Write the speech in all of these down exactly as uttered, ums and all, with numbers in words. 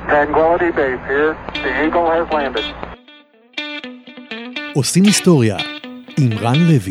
Tranquility Base here. The Eagle has landed. עושים היסטוריה עם רן לוי.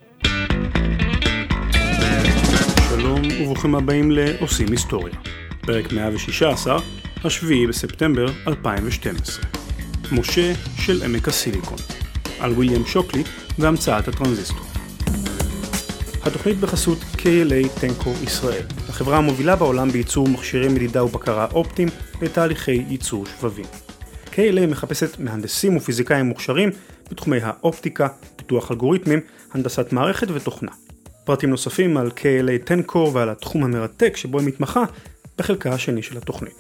שלום וברוכים הבאים לעושים היסטוריה. פרק מאה ושש עשרה, השביעי בספטמבר אלפיים ושתים עשרה. משה של עמק הסיליקון, על וויליאם שוקלי והמצאת הטרנזיסטור. התוכנית בחסות קיי אל איי טנקור ישראל, החברה המובילה בעולם בייצור מכשירי מדידה ובקרה אופטיים לתהליכי ייצור שבבים. קיי אל איי מחפשת מהנדסים ופיזיקאים מוכשרים בתחומי האופטיקה, פיתוח אלגוריתמים, הנדסת מערכת ותוכנה. פרטים נוספים על קיי אל איי טנקור ועל התחום המרתק שבו היא מתמחה בחלקה השני של התוכנית.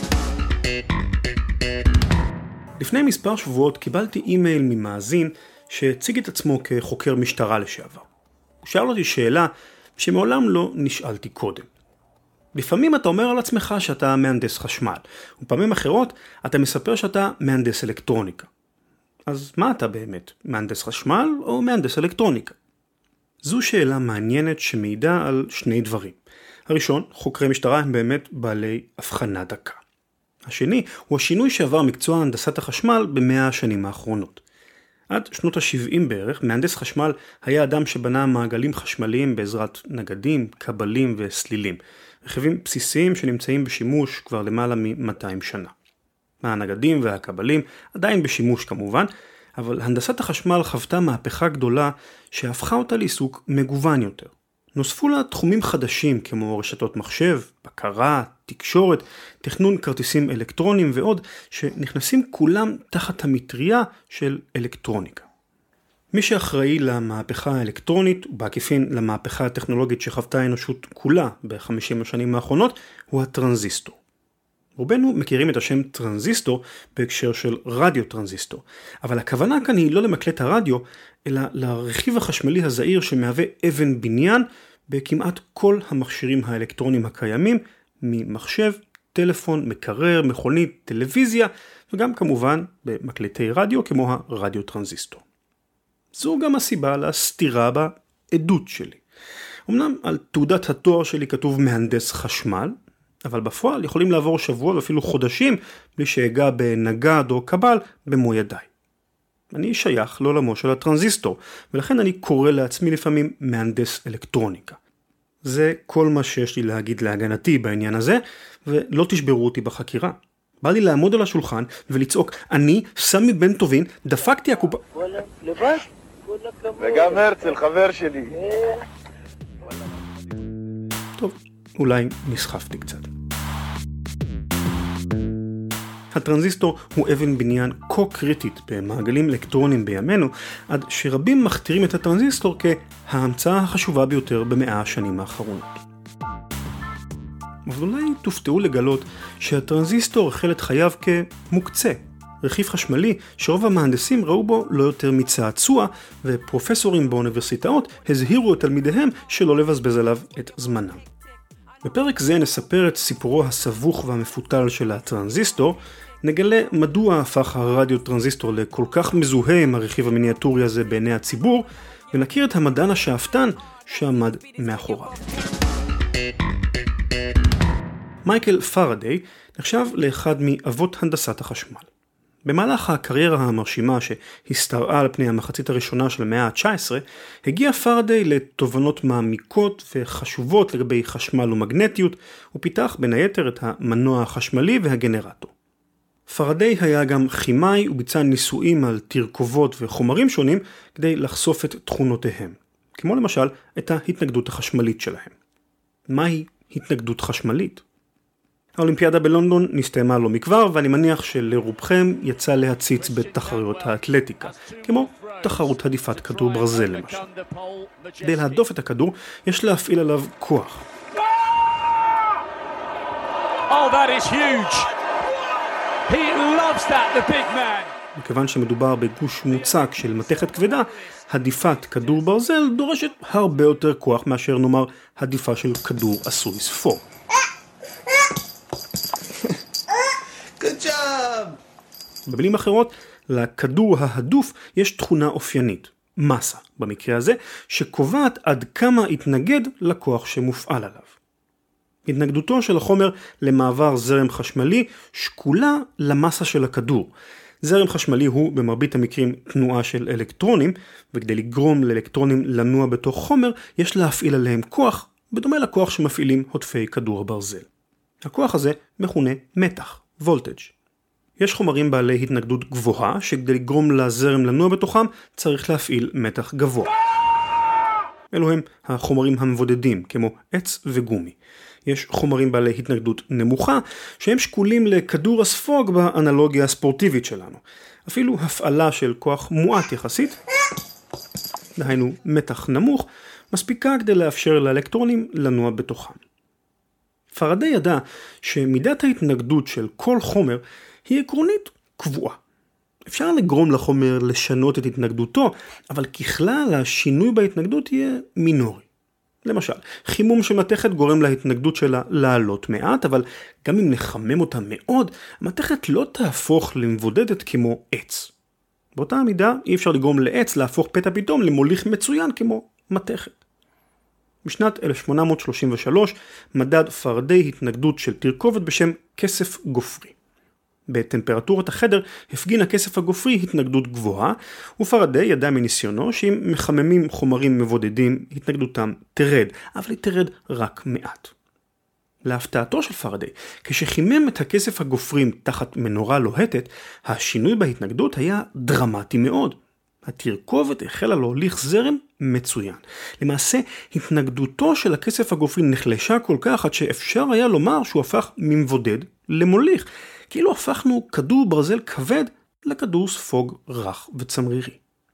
לפני מספר שבועות קיבלתי אימייל ממאזין שהציג את עצמו כחוקר משטרה לשעבר. הוא שאל אותי שאלה שמעולם לא נשאלתי קודם. לפעמים אתה אומר על עצמך שאתה מהנדס חשמל, ופעמים אחרות אתה מספר שאתה מהנדס אלקטרוניקה. אז מה אתה באמת? מהנדס חשמל או מהנדס אלקטרוניקה? זו שאלה מעניינת שמעידה על שני דברים. הראשון, חוקרי משטרה הם באמת בעלי הבחנה דקה. השני הוא השינוי שעבר מקצוע הנדסת החשמל במאה השנים האחרונות. עד שנות ה-שבעים בערך, מהנדס חשמל היה אדם שבנה מעגלים חשמליים בעזרת נגדים, קבלים וסלילים. רכיבים בסיסיים שנמצאים בשימוש כבר למעלה מ-מאתיים שנה. הנגדים והקבלים עדיין בשימוש כמובן, אבל הנדסת החשמל חוותה מהפכה גדולה שהפכה אותה לעיסוק מגוון יותר. נוספו לה תחומים חדשים כמו רשתות מחשב, בקרה, תקשורת, תכנון כרטיסים אלקטרונים ועוד, שנכנסים כולם תחת המטריה של אלקטרוניקה. מי שאחראי למהפכה האלקטרונית ובעקיפין למהפכה הטכנולוגית שחוותה האנושות כולה ב-חמישים השנים האחרונות הוא הטרנזיסטור. רובנו מכירים את השם טרנזיסטור בהקשר של רדיו טרנזיסטור, אבל הכוונה כאן היא לא למקלט הרדיו, אלא לרכיב החשמלי הזעיר שמהווה אבן בניין בכמעט כל המכשירים האלקטרונים הקיימים, ממחשב, טלפון, מקרר, מכונית, טלוויזיה, וגם כמובן במקלטי רדיו כמו הרדיו טרנזיסטור. זו גם הסיבה לסתירה בעדות שלי. אמנם על תעודת התואר שלי כתוב מהנדס חשמל, אבל בפועל יכולים לעבור שבוע ואפילו חודשים בלי שהגע בנגד או קבל במו ידיי. אני שייך לעולמו של הטרנזיסטור, ולכן אני קורא לעצמי לפעמים מהנדס אלקטרוניקה. זה כל מה שיש לי להגיד להגנתי בעניין הזה, ולא תשברו אותי בחקירה. בא לי לעמוד על השולחן ולצעוק, אני, סמי בן טובין, דפקתי הקופה... וואלה, לבד? וגם הרצל, חבר שלי. טוב, אולי נסחפתי קצת. הטרנזיסטור הוא אבן בניין כה קריטית במעגלים אלקטרוניים בימינו, עד שרבים מכתירים את הטרנזיסטור כהמצאה החשובה ביותר במאה השנים האחרונות. אבל אולי תופתעו לגלות שהטרנזיסטור החל את חייו כמוקצה, רכיב חשמלי שרוב המהנדסים ראו בו לא יותר מצעצוע, ופרופסורים באוניברסיטאות הזהירו את תלמידיהם שלא לבזבז עליו את זמנם. בפרק זה נספר את סיפורו הסבוך והמפותל של הטרנזיסטור, נגלה מדוע הפך הרדיו טרנזיסטור לכל כך מזוהה עם הרכיב המיניאטורי הזה בעיני הציבור, ונכיר את המדען השאפתן שעמד מאחוריו. מייקל פאראדיי נחשב לאחד מאבות הנדסת החשמל. במהלך הקריירה המרשימה שהסתרעה על פני המחצית הראשונה של המאה ה-תשע עשרה, הגיע פאראדיי לתובנות מעמיקות וחשובות לגבי חשמל ומגנטיות, ופיתח בין היתר את המנוע החשמלי והגנרטור. פאראדיי היה גם כימאי וביצע ניסויים על תרכובות וחומרים שונים כדי לחשוף את תכונותיהם, כמו למשל את ההתנגדות החשמלית שלהם. מהי התנגדות חשמלית? האולימפיאדה בלונדון נסתיימה לא מכבר, ואני מניח שלרובכם יצא להציץ בתחרויות האתלטיקה, כמו תחרות הדיפת כדור ברזל למשל. כדי להדוף את הכדור, יש להפעיל עליו כוח. Oh, that is huge. He loves that, the big man. מכיוון שמדובר בגוש מוצק של מתכת כבדה, הדיפת כדור ברזל דורשת הרבה יותר כוח מאשר נאמר הדיפה של כדור עשוי ספור. Good job. במילים אחרות, לכדור ההדוף יש תכונה אופיינית, מסה, במקרה הזה, שקובעת עד כמה יתנגד לכוח שמופעל עליו. התנגדותו של החומר למעבר זרם חשמלי שקולה למסה של הכדור. זרם חשמלי הוא במרבית המקרים תנועה של אלקטרונים, וכדי לגרום לאלקטרונים לנוע בתוך חומר, יש להפעיל עליהם כוח, בדומה לכוח שמפעילים הודפי כדור הברזל. הכוח הזה מכונה מתח, וולטג'. יש חומרים בעלי התנגדות גבוהה, שכדי לגרום לזרם לנוע בתוכם, צריך להפעיל מתח גבוה. אלו הם החומרים המבודדים, כמו עץ וגומי. יש חומרים בעלי התנגדות נמוכה, שהם שקולים לכדור הספוג באנלוגיה הספורטיבית שלנו. אפילו הפעלה של כוח מועט יחסית, דהיינו מתח נמוך, מספיקה כדי לאפשר לאלקטרונים לנוע בתוכם. פרדי ידע שמידת ההתנגדות של כל חומר היא עקרונית קבועה. אפשר לגרום לחומר לשנות את התנגדותו, אבל ככלל השינוי בהתנגדות יהיה מינורי. למשל, חימום של מתכת גורם להתנגדות שלה לעלות מעט, אבל גם אם נחמם אותה מאוד, המתכת לא תהפוך למבודדת כמו עץ. באותה המידה אי אפשר לגרום לעץ להפוך פתע פתאום למוליך מצוין כמו מתכת. בשנת אלף שמונה מאות שלושים ושלוש מדד פרדי התנגדות של תרכובת בשם כסף גופרי. בטמפרטורת החדר הפגין הכסף הגופרי התנגדות גבוהה, ופרדי ידע מניסיונו שאם מחממים חומרים מבודדים התנגדותם תרד, אבל היא תרד רק מעט. להפתעתו של פרדי, כשחימם את הכסף הגופרים תחת מנורה לוהטת, השינוי בהתנגדות היה דרמטי מאוד. התרכובת החלה להוליך זרם מצוין. למעשה, התנגדותו של הכסף הגופרי נחלשה כל כך עד שאפשר היה לומר שהוא הפך ממבודד למוליך, כאילו הפכנו כדור ברזל כבד לכדור ספוג רך וצמרירי.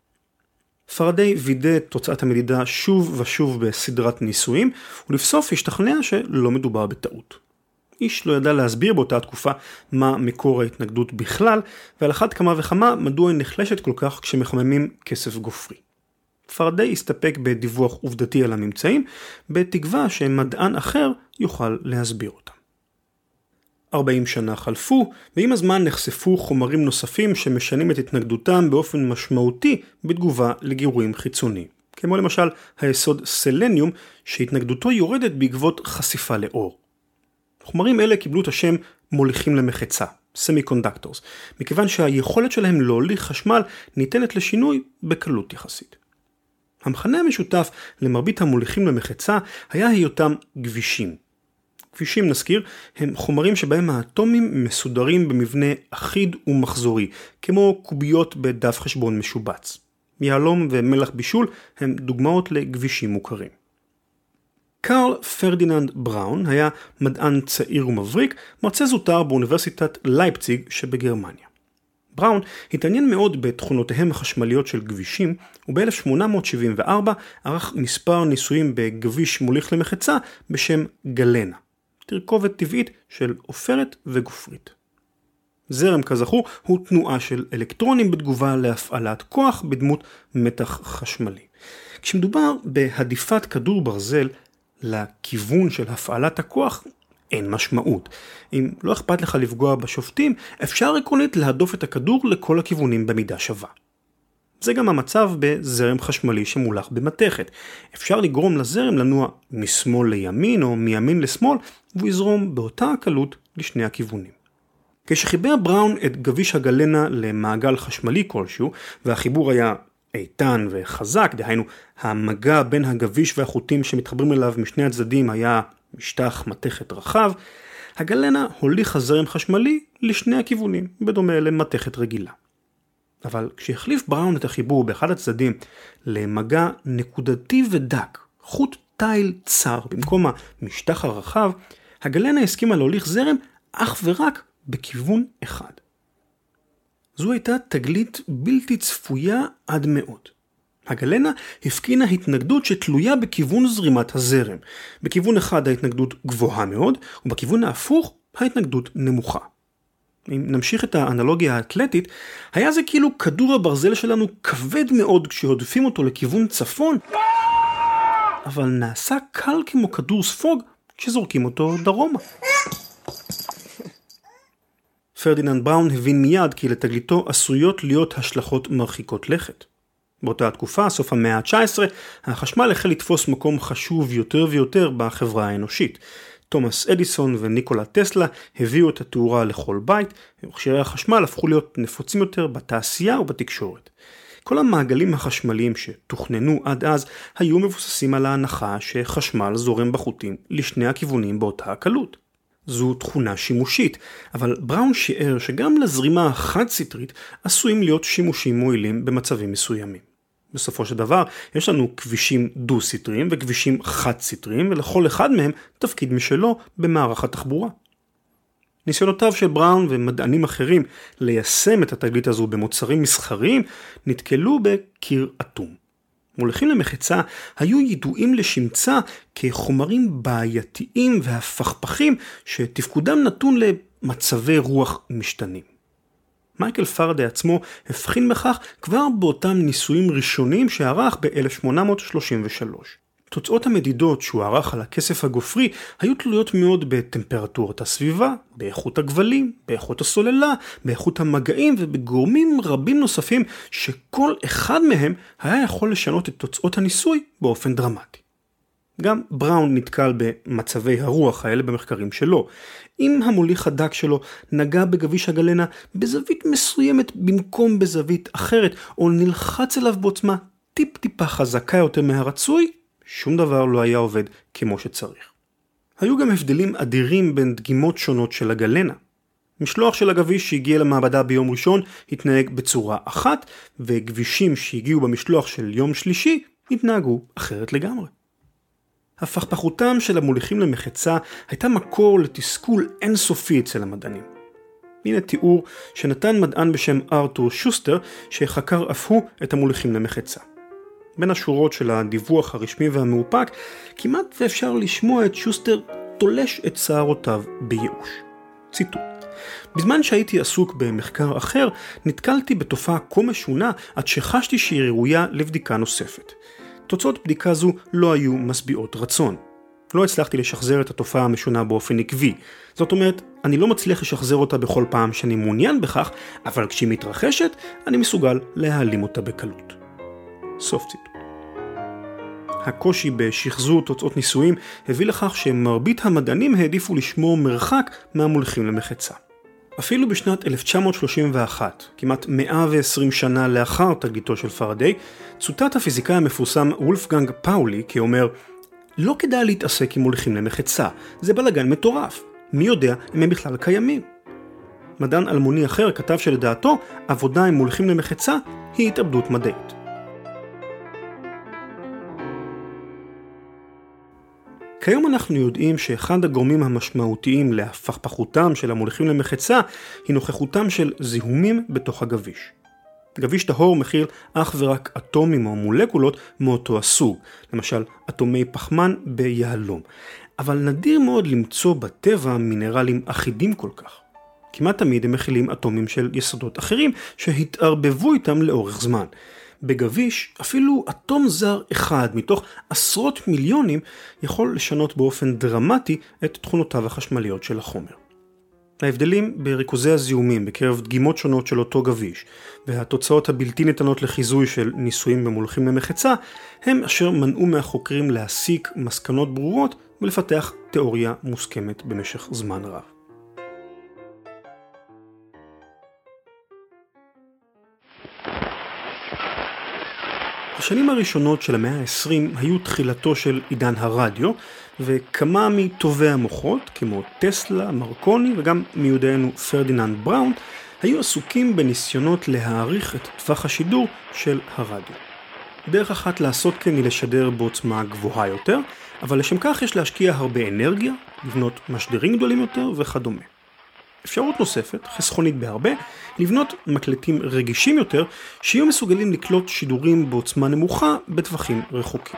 פרדי וידא את תוצאת המדידה שוב ושוב בסדרת ניסויים, ולבסוף השתכנע שלא מדובר בטעות. איש לא ידע להסביר באותה התקופה מה מקור ההתנגדות בכלל, ועל אחת כמה וכמה מדוע היא נחלשת כל כך כשמחממים כסף גופרי. פרדי הסתפק בדיווח עובדתי על הממצאים, בתקווה שמדען אחר יוכל להסביר אותם. ארבעים שנה חלפו, ועם הזמן נחשפו חומרים נוספים שמשנים את התנגדותם באופן משמעותי בתגובה לגירויים חיצוניים. כמו למשל היסוד סלניום, שהתנגדותו יורדת בעקבות חשיפה לאור. חומרים אלה קיבלו את השם מוליכים למחצה, semiconductors, מכיוון שהיכולת שלהם להוליך חשמל ניתנת לשינוי בקלות יחסית. המכנה המשותף למרבית המוליכים למחצה היה היותם גבישים. גבישים, נזכיר, הם חומרים שבהם האטומים מסודרים במבנה אחיד ומחזורי, כמו קוביות בדף חשבון משובץ. יהלום ומלח בישול הם דוגמאות לגבישים מוכרים. קרל פרדיננד בראון היה מדען צעיר ומבריק, מרצה זוטר באוניברסיטת לייפציג שבגרמניה. בראון התעניין מאוד בתכונותיהם החשמליות של גבישים, וב-אלף שמונה מאות שבעים וארבע ערך מספר ניסויים בגביש מוליך למחצה בשם גלנה, תרכובת טבעית של עופרת וגופרית. זרם, כזכור, הוא תנועה של אלקטרונים בתגובה להפעלת כוח בדמות מתח חשמלי. כשמדובר בהדיפת כדור ברזל לכיוון של הפעלת הכוח, אין משמעות. אם לא אכפת לך לפגוע בשופטים, אפשר עקרונית להדוף את הכדור לכל הכיוונים במידה שווה. זה גם המצב בזרם חשמלי שמולך במתכת. אפשר לגרום לזרם לנוע משמאל לימין או מימין לשמאל, והוא יזרום באותה הקלות לשני הכיוונים. כשחיבר בראון את גביש הגלנה למעגל חשמלי כלשהו, והחיבור היה איתן וחזק, דהיינו המגע בין הגביש והחוטים שמתחברים אליו משני הצדדים היה משטח מתכת רחב, הגלנה הוליך הזרם חשמלי לשני הכיוונים, בדומה למתכת רגילה. אבל כשהחליף בראון את החיבור באחד הצדדים למגע נקודתי ודק, חוט תיל צר במקום המשטח הרחב, הגלנה הסכימה להוליך זרם אך ורק בכיוון אחד. זו הייתה תגלית בלתי צפויה עד מאוד. הגלנה הפקינה התנגדות שתלויה בכיוון זרימת הזרם. בכיוון אחד ההתנגדות גבוהה מאוד, ובכיוון ההפוך ההתנגדות נמוכה. אם נמשיך את האנלוגיה האתלטית, היה זה כאילו כדור הברזל שלנו כבד מאוד כשהודפים אותו לכיוון צפון, אבל נעשה קל כמו כדור ספוג כשזורקים אותו דרומה. פרדיננד בראון הבין מיד כי לתגליתו עשויות להיות השלכות מרחיקות לכת. באותה התקופה, סוף המאה ה-תשע עשרה, החשמל החל לתפוס מקום חשוב יותר ויותר בחברה האנושית. תומאס אדיסון וניקולה טסלה הביאו את התאורה לכל בית, ומכשירי החשמל הפכו להיות נפוצים יותר בתעשייה ובתקשורת. כל המעגלים החשמליים שתוכננו עד אז היו מבוססים על ההנחה שחשמל זורם בחוטים לשני הכיוונים באותה הקלות. זו תכונה שימושית, אבל בראון שיער שגם לזרימה החד-סטרית עשויים להיות שימושים מועילים במצבים מסוימים. בסופו של דבר, יש לנו כבישים דו-סטריים וכבישים חד-סטריים, ולכל אחד מהם תפקיד משלו במערך התחבורה. ניסיונותיו של בראון ומדענים אחרים ליישם את התגלית הזו במוצרים מסחריים נתקלו בקיר אטום. מוליכים למחצה היו ידועים לשמצה כחומרים בעייתיים והפכפכים שתפקודם נתון למצבי רוח משתנים. מייקל פרדיי עצמו הבחין בכך כבר באותם ניסויים ראשונים שערך ב-אלף שמונה מאות שלושים ושלוש. תוצאות המדידות שהוא ערך על הכסף הגופרי היו תלויות מאוד בטמפרטורת הסביבה, באיכות הגבלים, באיכות הסוללה, באיכות המגעים ובגורמים רבים נוספים שכל אחד מהם היה יכול לשנות את תוצאות הניסוי באופן דרמטי. גם בראון נתקל במצבי הרוח האלה במחקרים שלו. אם המוליך הדק שלו נגע בגביש הגלנה בזווית מסוימת במקום בזווית אחרת, או נלחץ אליו בעוצמה טיפ טיפה חזקה יותר מהרצוי, שום דבר לא היה עובד כמו שצריך. היו גם הבדלים אדירים בין דגימות שונות של הגלנה. משלוח של הגביש שהגיע למעבדה ביום ראשון התנהג בצורה אחת, וגבישים שהגיעו במשלוח של יום שלישי התנהגו אחרת לגמרי. הפכפכותם של המוליכים למחצה הייתה מקור לתסכול אינסופי אצל המדענים. הנה תיאור שנתן מדען בשם ארתור שוסטר שחקר אף הוא את המוליכים למחצה. בין השורות של הדיווח הרשמי והמאופק כמעט ואפשר לשמוע את שוסטר תולש את שערותיו בייאוש. ציטוט: בזמן שהייתי עסוק במחקר אחר נתקלתי בתופעה כה משונה עד שחשתי שהיא ראויה לבדיקה נוספת. תוצאות בדיקה זו לא היו משביעות רצון. לא הצלחתי לשחזר את התופעה המשונה באופן עקבי. זאת אומרת, אני לא מצליח לשחזר אותה בכל פעם שאני מעוניין בכך, אבל כשהיא מתרחשת, אני מסוגל להעלים אותה בקלות. סוף ציטוט. הקושי בשחזור תוצאות ניסויים הביא לכך שמרבית המדענים העדיפו לשמור מרחק מהמוליכים למחצה. אפילו בשנת אלף תשע מאות שלושים ואחת, כמעט מאה ועשרים שנה לאחר תגליתו של פרדיי, צוטט הפיזיקאי המפורסם וולפגנג פאולי כאומר: לא כדאי להתעסק עם מוליכים למחצה, זה בלגן מטורף, מי יודע אם הם בכלל קיימים. מדען אלמוני אחר כתב שלדעתו עבודה עם מוליכים למחצה היא התאבדות מדעית. כיום אנחנו יודעים שאחד הגורמים המשמעותיים להפכפכותם של המוליכים למחצה היא נוכחותם של זיהומים בתוך הגביש. גביש טהור מכיל אך ורק אטומים או מולקולות מאותו הסוג, למשל אטומי פחמן ביהלום. אבל נדיר מאוד למצוא בטבע מינרלים אחידים כל כך. כמעט תמיד הם מכילים אטומים של יסודות אחרים שהתערבבו איתם לאורך זמן. בגביש אפילו אטום זר אחד מתוך עשרות מיליונים יכול לשנות באופן דרמטי את תכונותיו החשמליות של החומר. ההבדלים בריכוזי הזיהומים בקרב דגימות שונות של אותו גביש והתוצאות הבלתי ניתנות לחיזוי של ניסויים במוליכים למחצה הם אשר מנעו מהחוקרים להסיק מסקנות ברורות ולפתח תיאוריה מוסכמת במשך זמן רב. השנים הראשונות של המאה ה-עשרים היו תחילתו של עידן הרדיו, וכמה מטובי המוחות, כמו טסלה, מרקוני וגם מיודענו פרדיננד בראון, היו עסוקים בניסיונות להעריך את טווח השידור של הרדיו. דרך אחת לעשות כן היא לשדר בעוצמה גבוהה יותר, אבל לשם כך יש להשקיע הרבה אנרגיה, לבנות משדרים גדולים יותר וכדומה. אפשרות נוספת, חסכונית בהרבה, לבנות מקלטים רגישים יותר שיהיו מסוגלים לקלוט שידורים בעוצמה נמוכה בטווחים רחוקים.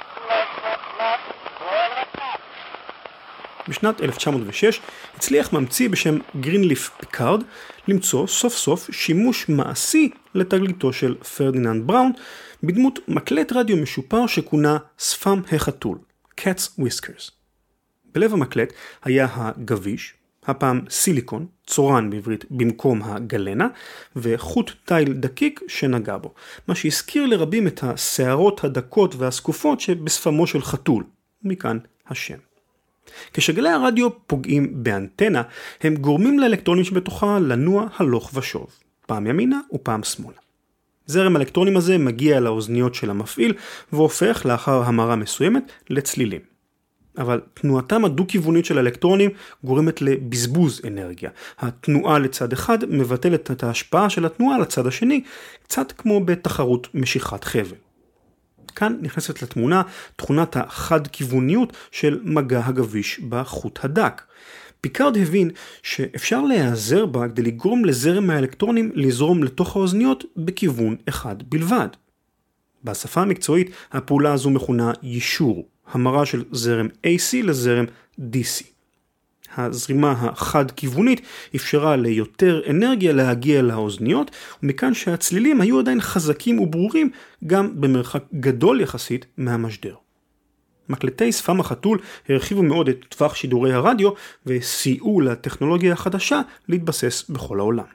בשנת אלף תשע מאות ושש הצליח ממציא בשם גרינליף פיקארד למצוא סוף סוף שימוש מעשי לתגליתו של פרדיננד בראון בדמות מקלט רדיו משופר שכונה שפם החתול, Cat's Whiskers. בלב המקלט היה הגביש, הפעם סיליקון, צורן בעברית במקום הגלנה, וחוט תיל דקיק שנגע בו, מה שהזכיר לרבים את השערות הדקות והסקופות שבשפמו של חתול, מכאן השם. כשגלי הרדיו פוגעים באנטנה, הם גורמים לאלקטרונים שבתוכה לנוע הלוך ושוב, פעם ימינה ופעם שמאלה. זרם האלקטרונים הזה מגיע לאוזניות של המפעיל והופך לאחר המרה מסוימת לצלילים. אבל תנועתם הדו-כיוונית של האלקטרונים גורמת לבזבוז אנרגיה. התנועה לצד אחד מבטלת את ההשפעה של התנועה לצד השני, קצת כמו בתחרות משיכת חבל. כאן נכנסת לתמונה תכונת החד-כיווניות של מגע הגביש בחוט הדק. פיקארד הבין שאפשר להיעזר בה כדי לגרום לזרם האלקטרונים לזרום לתוך האוזניות בכיוון אחד בלבד. בשפה המקצועית הפעולה הזו מכונה יישור, המרה של זרם איי סי לזרם די סי. הזרימה החד-כיוונית אפשרה ליותר אנרגיה להגיע לאוזניות, ומכאן שהצלילים היו עדיין חזקים וברורים גם במרחק גדול יחסית מהמשדר. מקלטי שפם החתול הרחיבו מאוד את טווח שידורי הרדיו וסייעו לטכנולוגיה החדשה להתבסס בכל העולם.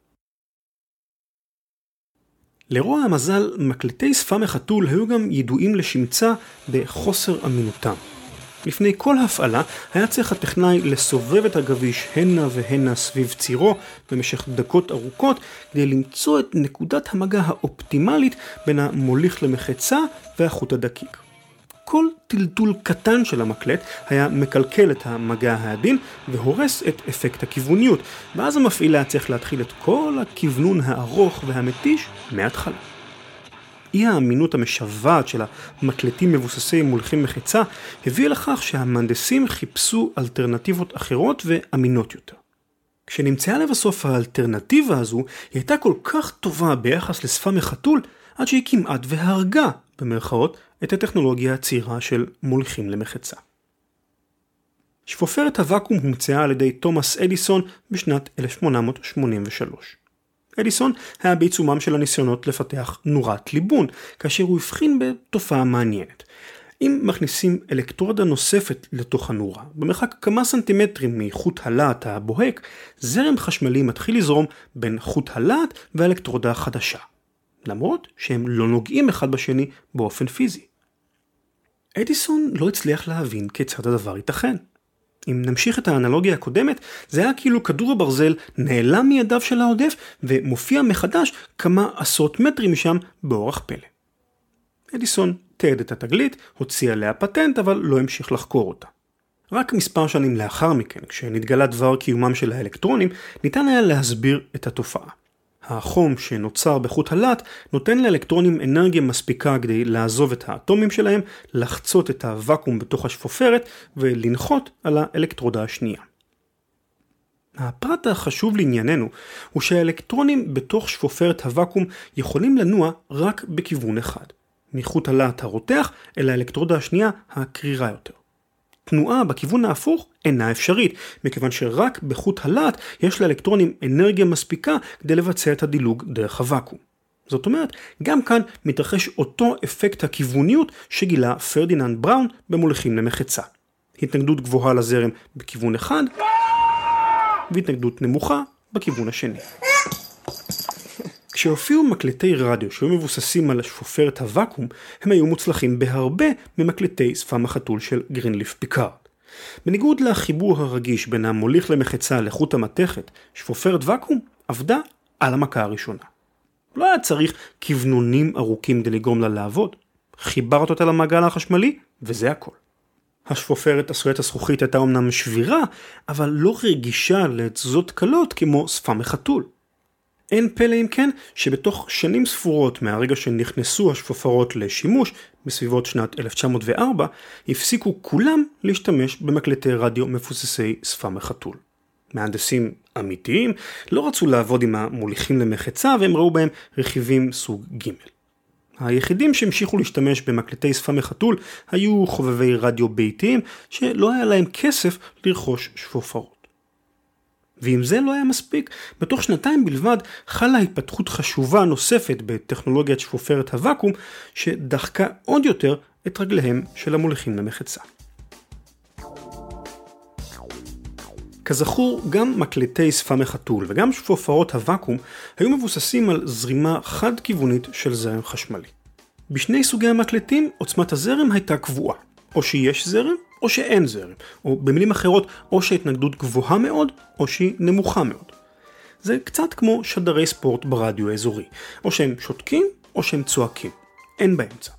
לרוע המזל, מקלטי שפם החתול היו גם ידועים לשמצה בחוסר אמינותם. לפני כל הפעלה היה צריך הטכנאי לסובב את הגביש הנה והנה סביב צירו במשך דקות ארוכות כדי למצוא את נקודת המגע האופטימלית בין המוליך למחצה והחוט הדקיק. כל טלטול קטן של המקלט היה מקלקל את המגע העדין והורס את אפקט הכיווניות, ואז המפעיל היה צריך להתחיל את כל הכיוונון הארוך והמתיש מההתחלה. אי האמינות המשוועת של המקלטים מבוססי מוליכים מחצה הביא לכך שהמהנדסים חיפשו אלטרנטיבות אחרות ואמינות יותר. כשנמצאה לבסוף האלטרנטיבה הזו, היא הייתה כל כך טובה ביחס לשפם החתול עד שהיא כמעט והרגה במרכאות את הטכנולוגיה הצעירה של מוליכים למחצה. שפופרת הוואקום הומצאה על ידי תומאס אדיסון בשנת אלף שמונה מאות שמונים ושלוש. אדיסון היה בעיצומם של הניסיונות לפתח נורת ליבון, כאשר הוא הבחין בתופעה מעניינת. אם מכניסים אלקטרודה נוספת לתוך הנורה, במרחק כמה סנטימטרים מחוט הלהט הבוהק, זרם חשמלי מתחיל לזרום בין חוט הלהט והאלקטרודה החדשה, למרות שהם לא נוגעים אחד בשני באופן פיזי. אדיסון לא הצליח להבין כיצד הדבר ייתכן. אם נמשיך את האנלוגיה הקודמת, זה היה כאילו כדור הברזל נעלם מידיו של העודף ומופיע מחדש כמה עשרות מטרים משם באורח פלא. אדיסון תיעד את התגלית, הוציא עליה פטנט, אבל לא המשיך לחקור אותה. רק מספר שנים לאחר מכן, כשנתגלה דבר קיומם של האלקטרונים, ניתן היה להסביר את התופעה. החום שנוצר בחוט הלהט נותן לאלקטרונים אנרגיה מספיקה כדי לעזוב את האטומים שלהם, לחצות את הוואקום בתוך השפופרת ולנחות על האלקטרודה השנייה. הפרט החשוב לענייננו הוא שהאלקטרונים בתוך שפופרת הוואקום יכולים לנוע רק בכיוון אחד, מחוט הלהט הרותח אל האלקטרודה השנייה הקרירה יותר. תנועה בכיוון ההפוך אינה אפשרית, מכיוון שרק בחוט הלהט יש לאלקטרונים אנרגיה מספיקה כדי לבצע את הדילוג דרך הוואקום. זאת אומרת, גם כאן מתרחש אותו אפקט הכיווניות שגילה פרדיננד בראון במוליכים למחצה. התנגדות גבוהה לזרם בכיוון אחד, והתנגדות נמוכה בכיוון השני. כשהופיעו מקלטי רדיו שהיו מבוססים על שפופרת הוואקום, הם היו מוצלחים בהרבה ממקלטי שפם החתול של גרינליף פיקארד. בניגוד לחיבור הרגיש בין המוליך למחצה לחוט המתכת, שפופרת ואקום עבדה על המכה הראשונה. לא היה צריך כיוונונים ארוכים כדי לגרום לה לעבוד. חיברת אותה למעגל החשמלי, וזה הכל. השפופרת עשוית הזכוכית הייתה אמנם שבירה, אבל לא רגישה לתזוזות קלות כמו שפם החתול. אין פלא אם כן שבתוך שנים ספורות מהרגע שנכנסו השפופרות לשימוש, בסביבות שנת אלף תשע מאות וארבע, הפסיקו כולם להשתמש במקלטי רדיו מבוססי שפם החתול. מהנדסים אמיתיים לא רצו לעבוד עם המוליכים למחצה, והם ראו בהם רכיבים סוג ג'. היחידים שהמשיכו להשתמש במקלטי שפם החתול היו חובבי רדיו ביתיים שלא היה להם כסף לרכוש שפופרות. ואם זה לא היה מספיק, בתוך שנתיים בלבד חלה התפתחות חשובה נוספת בטכנולוגיית שפופרת הוואקום שדחקה עוד יותר את רגליהם של המוליכים למחצה. כזכור, גם מקלטי שפם החתול וגם שפופרות הוואקום היו מבוססים על זרימה חד-כיוונית של זרם חשמלי. בשני סוגי המקלטים עוצמת הזרם הייתה קבועה, או שיש זרם או שאין זרם, או במילים אחרות, או שההתנגדות גבוהה מאוד, או שהיא נמוכה מאוד. זה קצת כמו שדרי ספורט ברדיו האזורי, או שהם שותקים, או שהם צועקים. אין באמצע.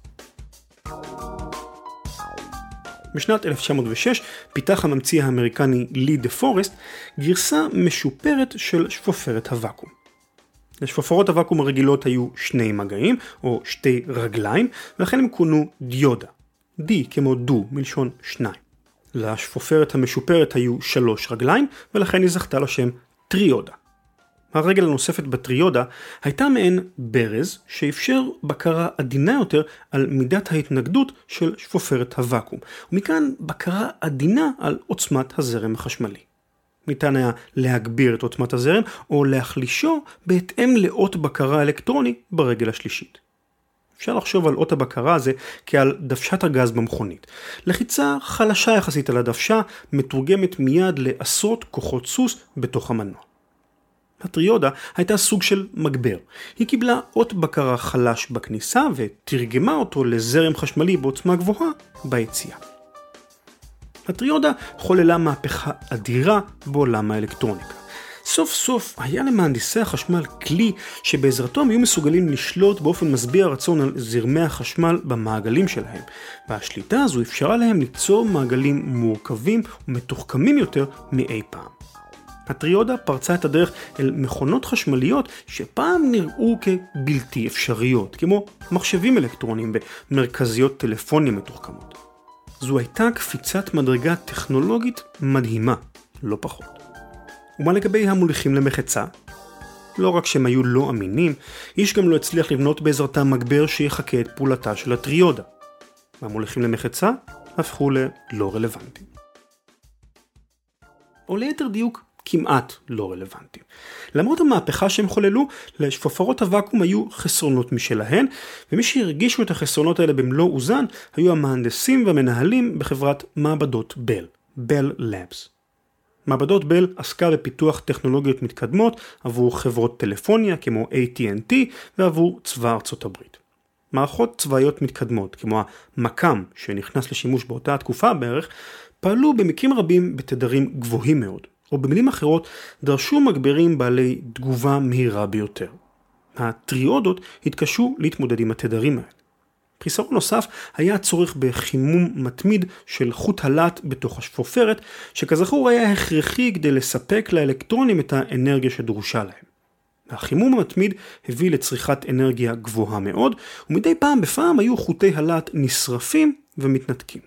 בשנת אלף תשע מאות ושש פיתח הממציא האמריקני לי דה פורסט גרסה משופרת של שפופרת הוואקום. לשפופרות הוואקום הרגילות היו שני מגעים או שתי רגליים, ולכן הם כונו דיודה. די כמו דו מלשון שניים. לשפופרת המשופרת היו שלוש רגליים, ולכן היא זכתה לשם טריודה. הרגל הנוספת בטריודה הייתה מעין ברז שאפשר בקרה עדינה יותר על מידת ההתנגדות של שפופרת הוואקום, ומכאן בקרה עדינה על עוצמת הזרם החשמלי. ניתן היה להגביר את עוצמת הזרם או להחלישו בהתאם לאות בקרה אלקטרוני ברגל השלישית. אפשר לחשוב על אות הבקרה הזה כעל דוושת הגז במכונית. לחיצה חלשה יחסית על הדוושה מתורגמת מיד לעשרות כוחות סוס בתוך המנוע. הטריודה הייתה סוג של מגבר. היא קיבלה אות בקרה חלש בכניסה ותרגמה אותו לזרם חשמלי בעוצמה גבוהה ביציאה. הטריודה חוללה מהפכה אדירה בעולם האלקטרוניקה. סוף סוף היה למהנדסי החשמל כלי שבעזרתו הם היו מסוגלים לשלוט באופן משביע רצון על זרמי החשמל במעגלים שלהם, והשליטה הזו אפשרה להם ליצור מעגלים מורכבים ומתוחכמים יותר מאי פעם. הטריודה פרצה את הדרך אל מכונות חשמליות שפעם נראו כבלתי אפשריות, כמו מחשבים אלקטרוניים במרכזיות טלפוניה מתוחכמות. זו הייתה קפיצת מדרגה טכנולוגית מדהימה, לא פחות. ומה לגבי המוליכים למחצה? לא רק שהם היו לא אמינים, איש גם לא הצליח לבנות בעזרתם מגבר שיחכה את פעולתה של הטריודה. והמוליכים למחצה הפכו ללא רלוונטיים. או ליתר דיוק, כמעט לא רלוונטיים. למרות המהפכה שהם חוללו, לשפופרות הוואקום היו חסרונות משלהן, ומי שהרגישו את החסרונות האלה במלוא אוזן, היו המהנדסים והמנהלים בחברת מעבדות בל, בל לאבס. מעבדות בל עסקה בפיתוח טכנולוגיות מתקדמות עבור חברות טלפוניה כמו איי טי אנד טי ועבור צבא ארצות הברית. מערכות צבאיות מתקדמות כמו המקם שנכנס לשימוש באותה התקופה בערך, פעלו במקרים רבים בתדרים גבוהים מאוד. או במילים אחרות, דרשו מגברים בעלי תגובה מהירה ביותר. הטריודות התקשו להתמודד עם התדרים האלה. חיסרון נוסף היה הצורך בחימום מתמיד של חוט הלט בתוך השפופרת, שכזכור היה הכרחי כדי לספק לאלקטרונים את האנרגיה שדרושה להם. החימום המתמיד הביא לצריכת אנרגיה גבוהה מאוד, ומדי פעם בפעם היו חוטי הלט נשרפים ומתנתקים.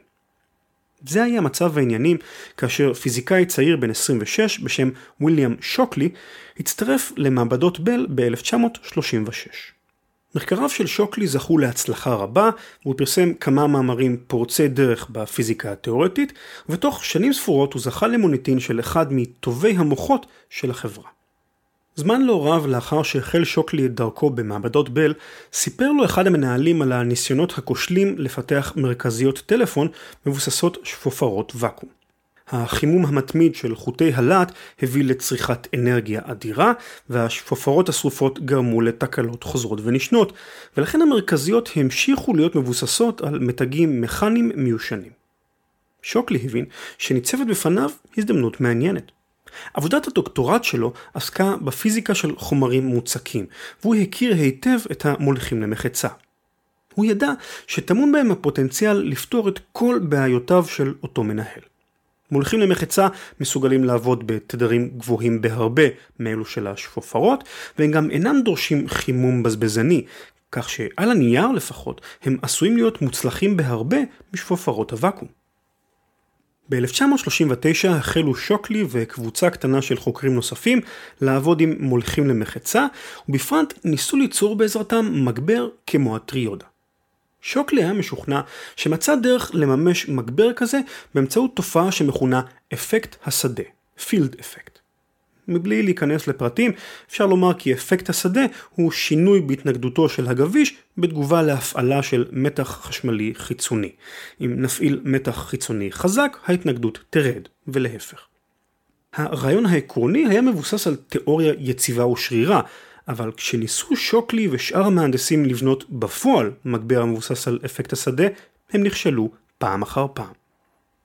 זה היה מצב העניינים כאשר פיזיקאי צעיר בן עשרים ושש בשם וויליאם שוקלי הצטרף למעבדות בל ב-אלף תשע מאות שלושים ושש. מחקריו של שוקלי זכו להצלחה רבה, והוא פרסם כמה מאמרים פורצי דרך בפיזיקה התיאורטית, ובתוך שנים ספורות הוא זכה למוניטין של אחד מטובי המוחות של החברה. זמן לא רב לאחר שהחל שוקלי את דרכו במעבדות בל, סיפר לו אחד המנהלים על הניסיונות הכושלים לפתח מרכזיות טלפון מבוססות שפופרות ואקום. החימום המתמיד של חוטי הלט הביא לצריכת אנרגיה אדירה, והשפופרות השרופות גרמו לתקלות חוזרות ונשנות, ולכן המרכזיות המשיכו להיות מבוססות על מתגים מכניים מיושנים. שוקלי הבין שניצבת בפניו הזדמנות מעניינת. עבודת הדוקטורט שלו עסקה בפיזיקה של חומרים מוצקים, והוא הכיר היטב את המוליכים למחצה. הוא ידע שטמון בהם הפוטנציאל לפתור את כל בעיותיו של אותו מנהל. מוליכים למחצה מסוגלים לעבוד בתדרים גבוהים בהרבה מאלו של השפופרות, והם גם אינם דורשים חימום בזבזני, כך שעל הנייר לפחות הם עשויים להיות מוצלחים בהרבה משפופרות הוואקום. ב-אלף תשע מאות שלושים ותשע החלו שוקלי וקבוצה קטנה של חוקרים נוספים לעבוד עם מוליכים למחצה, ובפרט ניסו ליצור בעזרתם מגבר כמו הטריודה. שוקלי היה משוכנע שמצא דרך לממש מגבר כזה באמצעות תופעה שמכונה אפקט השדה, פילד אפקט. מבלי להיכנס לפרטים, אפשר לומר כי אפקט השדה הוא שינוי בהתנגדותו של הגביש בתגובה להפעלה של מתח חשמלי חיצוני. אם נפעיל מתח חיצוני חזק, ההתנגדות תרד, ולהפך. הרעיון העקרוני היה מבוסס על תיאוריה יציבה ושרירה, אבל כשניסו שוקלי ושאר המהנדסים לבנות בפועל מגבר המבוסס על אפקט השדה, הם נכשלו פעם אחר פעם.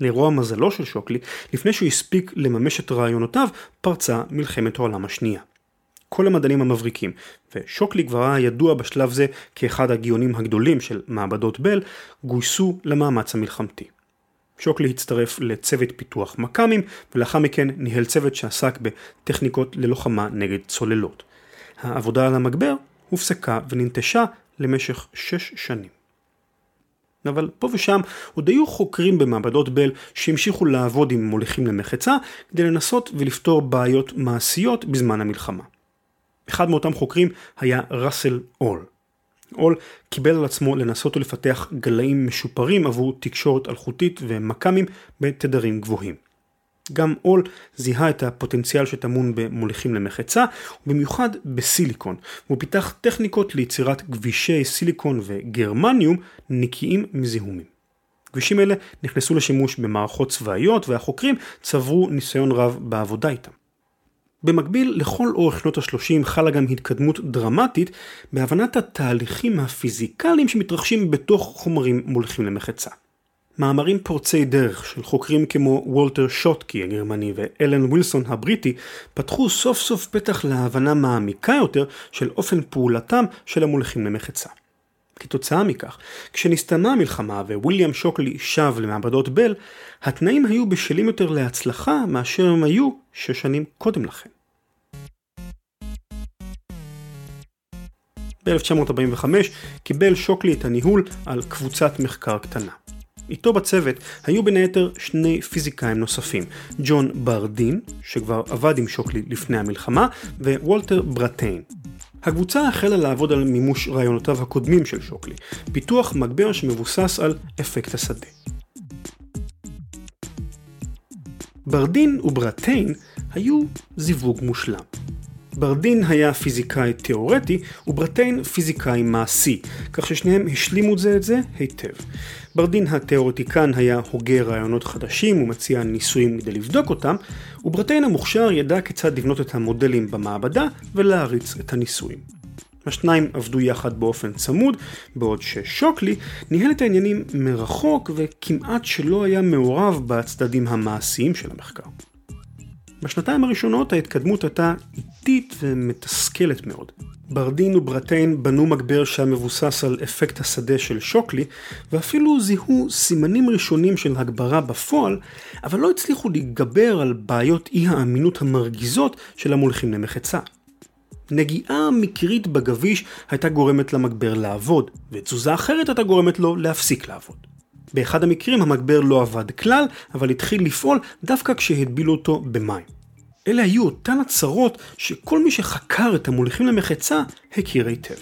לרוע מזלו של שוקלי, לפני שהוא הספיק לממש את רעיונותיו, פרצה מלחמת העולם השנייה. כל המדענים המבריקים, ושוקלי כבר היה ידוע בשלב זה כאחד הגאונים הגדולים של מעבדות בל, גויסו למאמץ המלחמתי. שוקלי הצטרף לצוות פיתוח מקאמים, ולאחר מכן ניהל צוות שעסק בטכניקות ללוחמה נגד צוללות. העבודה על המגבר הופסקה וננטשה למשך שש שנים. אבל פה ושם עוד היו חוקרים במעבדות בל שהמשיכו לעבוד עם מוליכים למחצה כדי לנסות ולפתור בעיות מעשיות בזמן המלחמה. אחד מאותם חוקרים היה ראסל אול. אול קיבל על עצמו לנסות ולפתח גלאים משופרים עבור תקשורת אלחוטית ומקאמים בתדרים גבוהים. גם אול זיהה את הפוטנציאל שטמון במוליכים למחצה, ובמיוחד בסיליקון. הוא פיתח טכניקות ליצירת גבישי סיליקון וגרמניום נקיים מזיהומים. גבישים אלה נכנסו לשימוש במערכות צבאיות, והחוקרים צברו ניסיון רב בעבודה איתם. במקביל לכל אורך שנות ה-שלושים חלה גם התקדמות דרמטית בהבנת התהליכים הפיזיקליים שמתרחשים בתוך חומרים מוליכים למחצה. מאמרים פורצי דרך של חוקרים כמו וולטר שוטקי הגרמני ואלן ווילסון הבריטי פתחו סוף סוף פתח להבנה מעמיקה יותר של אופן פעולתם של המוליכים למחצה. כתוצאה מכך, כשנסתיימה המלחמה וויליאם שוקלי שב למעבדות בל, התנאים היו בשלים יותר להצלחה מאשר הם היו שש שנים קודם לכן. ב-אלף תשע מאות ארבעים וחמש קיבל שוקלי את הניהול על קבוצת מחקר קטנה. איתו בצוות היו בין היתר שני פיזיקאים נוספים, ג'ון ברדין, שכבר עבד עם שוקלי לפני המלחמה, ווולטר ברטיין. הקבוצה החלה לעבוד על מימוש רעיונותיו הקודמים של שוקלי, פיתוח מגבר שמבוסס על אפקט השדה. ברדין וברטיין היו זיווג מושלם. ברדין היה פיזיקאי תיאורטי וברטיין פיזיקאי מעשי, כך ששניהם השלימו זה את זה היטב. ברדין התיאורטיקן היה הוגה רעיונות חדשים ומציע ניסויים כדי לבדוק אותם, וברטיין המוכשר ידע כיצד לבנות את המודלים במעבדה ולהריץ את הניסויים. השניים עבדו יחד באופן צמוד, בעוד ששוקלי ניהל את העניינים מרחוק וכמעט שלא היה מעורב בצדדים המעשיים של המחקר. בשנתיים הראשונות ההתקדמות הייתה איטית ומתסכלת מאוד. ברדין וברטיין בנו מגבר שהיה מבוסס על אפקט השדה של שוקלי, ואפילו זיהו סימנים ראשונים של הגברה בפועל, אבל לא הצליחו להתגבר על בעיות אי האמינות המרגיזות של המוליכים למחצה. נגיעה מקרית בגביש הייתה גורמת למגבר לעבוד, ותזוזה אחרת הייתה גורמת לו להפסיק לעבוד. באחד המקרים המגבר לא עבד כלל, אבל התחיל לפעול דווקא כשהדבילו אותו במים. אלה היו אותן הצרות שכל מי שחקר את המוליכים למחצה הכיר היטב.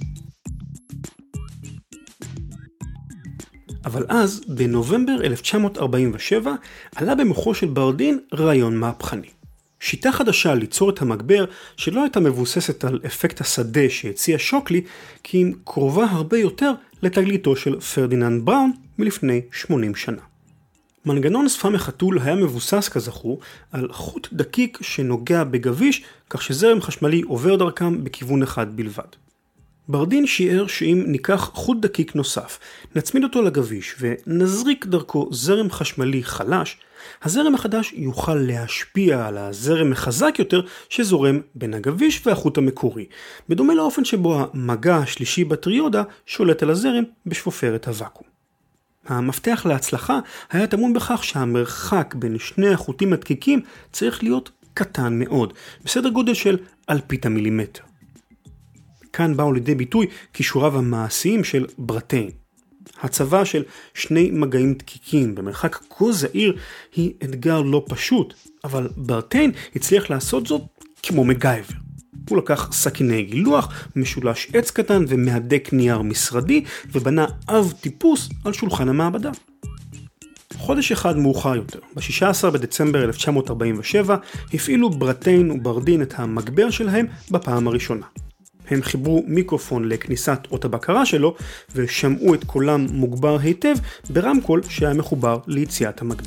אבל אז, בנובמבר אלף תשע מאות ארבעים ושבע, עלה במוחו של ברדין רעיון מהפכני. שיטה חדשה ליצור את המגבר שלא הייתה מבוססת על אפקט השדה שהציע שוקלי, כי אם קרובה הרבה יותר לתגליתו של פרדיננד בראון מלפני שמונים שנה. מנגנון שפה מחתול היה מבוסס כזכור על חוט דקיק שנוגע בגביש, כך שזרם חשמלי עובר דרכם בכיוון אחד בלבד. ברדין שיער שאם ניקח חוט דקיק נוסף, נצמיד אותו לגביש ונזריק דרכו זרם חשמלי חלש, הזרם החדש יוכל להשפיע על הזרם החזק יותר שזורם בין הגביש והחוט המקורי, בדומה לאופן שבו המגע השלישי בטריודה שולט על הזרם בשפופרת הוואקום. המפתח להצלחה היה טמון בכך שהמרחק בין שני החוטים הדקיקים צריך להיות קטן מאוד, בסדר גודל של אלפית המילימטר. כאן באו לידי ביטוי כישוריו המעשיים של ברטיין. הצבה של שני מגעים דקיקים במרחק כה זעיר היא אתגר לא פשוט, אבל ברטיין הצליח לעשות זאת כמו מגייבר. הוא לקח סכיני גילוח, משולש עץ קטן ומהדק נייר משרדי, ובנה אב טיפוס על שולחן המעבדה. חודש אחד מאוחר יותר, ב-שישה עשר בדצמבר אלף תשע מאות ארבעים ושבע, הפעילו ברטיין וברדין את המגבר שלהם בפעם הראשונה. הם חיברו מיקרופון לכניסת אות הבקרה שלו, ושמעו את קולם מוגבר היטב ברמקול שהיה מחובר ליציאת המגבר.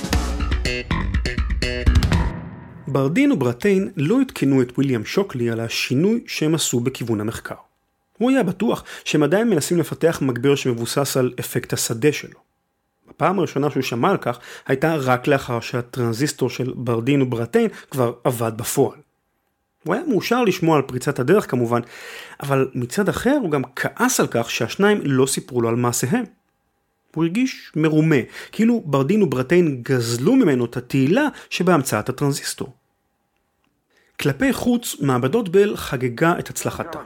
ברדין וברטיין לא התקנו את וויליאם שוקלי על השינוי שהם עשו בכיוון המחקר. הוא היה בטוח שהם עדיין מנסים לפתח מגבר שמבוסס על אפקט השדה שלו. הפעם הראשונה שהוא שמע על כך הייתה רק לאחר שהטרנזיסטור של ברדין וברטיין כבר עבד בפועל. הוא היה מאושר לשמוע על פריצת הדרך כמובן, אבל מצד אחר הוא גם כעס על כך שהשניים לא סיפרו לו על מעשיהם. הוא הרגיש מרומה, כאילו ברדין וברטיין גזלו ממנו את התהילה שבהמצאת הטרנזיסטור. כלפי חוץ, מעבדות בל חגגה את הצלחתה.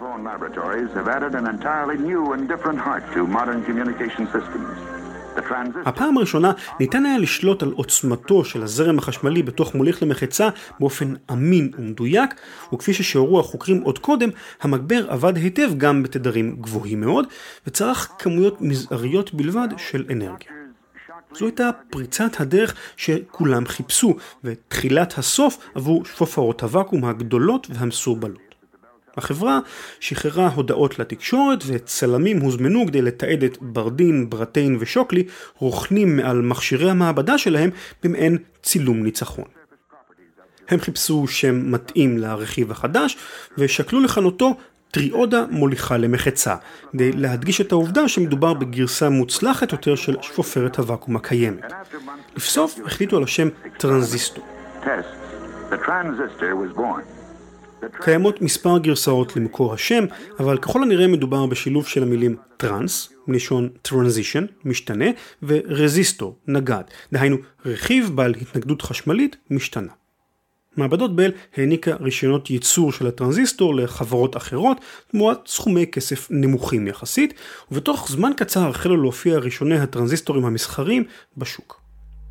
הפעם הראשונה ניתן היה לשלוט על עוצמתו של הזרם החשמלי בתוך מוליך למחצה באופן אמין ומדויק, וכפי ששיערו החוקרים עוד קודם, המגבר עבד היטב גם בתדרים גבוהים מאוד, וצרך כמויות מזעריות בלבד של אנרגיה. זו הייתה פריצת הדרך שכולם חיפשו, ותחילת הסוף עבור שפופרות הוואקום הגדולות והמסורבלות. החברה שחררה הודעות לתקשורת וצלמים הוזמנו כדי לתעד את ברדין, ברטיין ושוקלי רוכנים מעל מכשירי המעבדה שלהם במעין צילום ניצחון. הם חיפשו שם מתאים לרכיב החדש ושקלו לכנותו טריאודה מוליכה למחצה, כדי להדגיש את העובדה שמדובר בגרסה מוצלחת יותר של שפופרת הוואקום הקיימת. לבסוף החליטו על השם טרנזיסטור. קיימות מספר גרסאות למקור השם, אבל ככל הנראה מדובר בשילוב של המילים טרנס, מלשון טרנזישן, משתנה, ורזיסטור, נגד, דהיינו רכיב בעל התנגדות חשמלית משתנה. מעבדות בל העניקה רישיונות ייצור של הטרנזיסטור לחברות אחרות, תמורת סכומי כסף נמוכים יחסית, ובתוך זמן קצר החלו להופיע ראשוני הטרנזיסטורים המסחריים בשוק.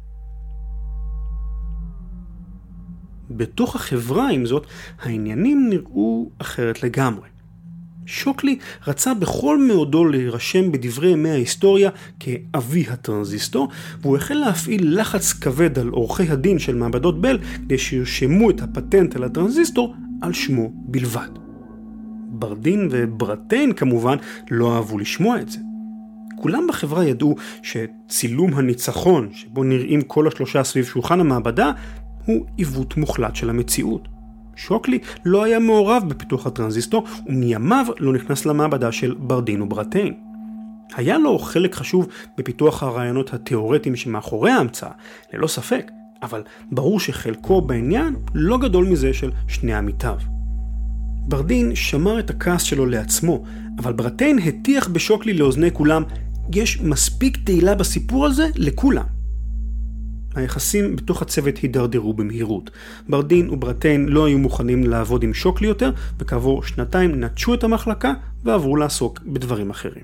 בתוך החברה עם זאת, העניינים נראו אחרת לגמרי. שוקלי רצה בכל מאודו להירשם בדברי ימי ההיסטוריה כאבי הטרנזיסטור, והוא החל להפעיל לחץ כבד על עורכי הדין של מעבדות בל כדי שירשמו את הפטנט על הטרנזיסטור על שמו בלבד. ברדין וברטיין כמובן לא אהבו לשמוע את זה. כולם בחברה ידעו שצילום הניצחון שבו נראים כל השלושה סביב שולחן המעבדה הוא עיוות מוחלט של המציאות. שוקלי לא היה מעורב בפיתוח הטרנזיסטור ומימיו לא נכנס למעבדה של ברדין וברטיין. היה לו חלק חשוב בפיתוח הרעיונות התיאורטיים שמאחורי ההמצאה, ללא ספק, אבל ברור שחלקו בעניין לא גדול מזה של שני עמיתיו. ברדין שמר את הכעס שלו לעצמו, אבל ברטיין הטיח בשוקלי לאוזני כולם, יש מספיק תהילה בסיפור הזה לכולם. היחסים בתוך הצוות הידרדרו במהירות. ברדין וברטיין לא היו מוכנים לעבוד עם שוקלי יותר, וכעבור שנתיים נטשו את המחלקה ועברו לעסוק בדברים אחרים.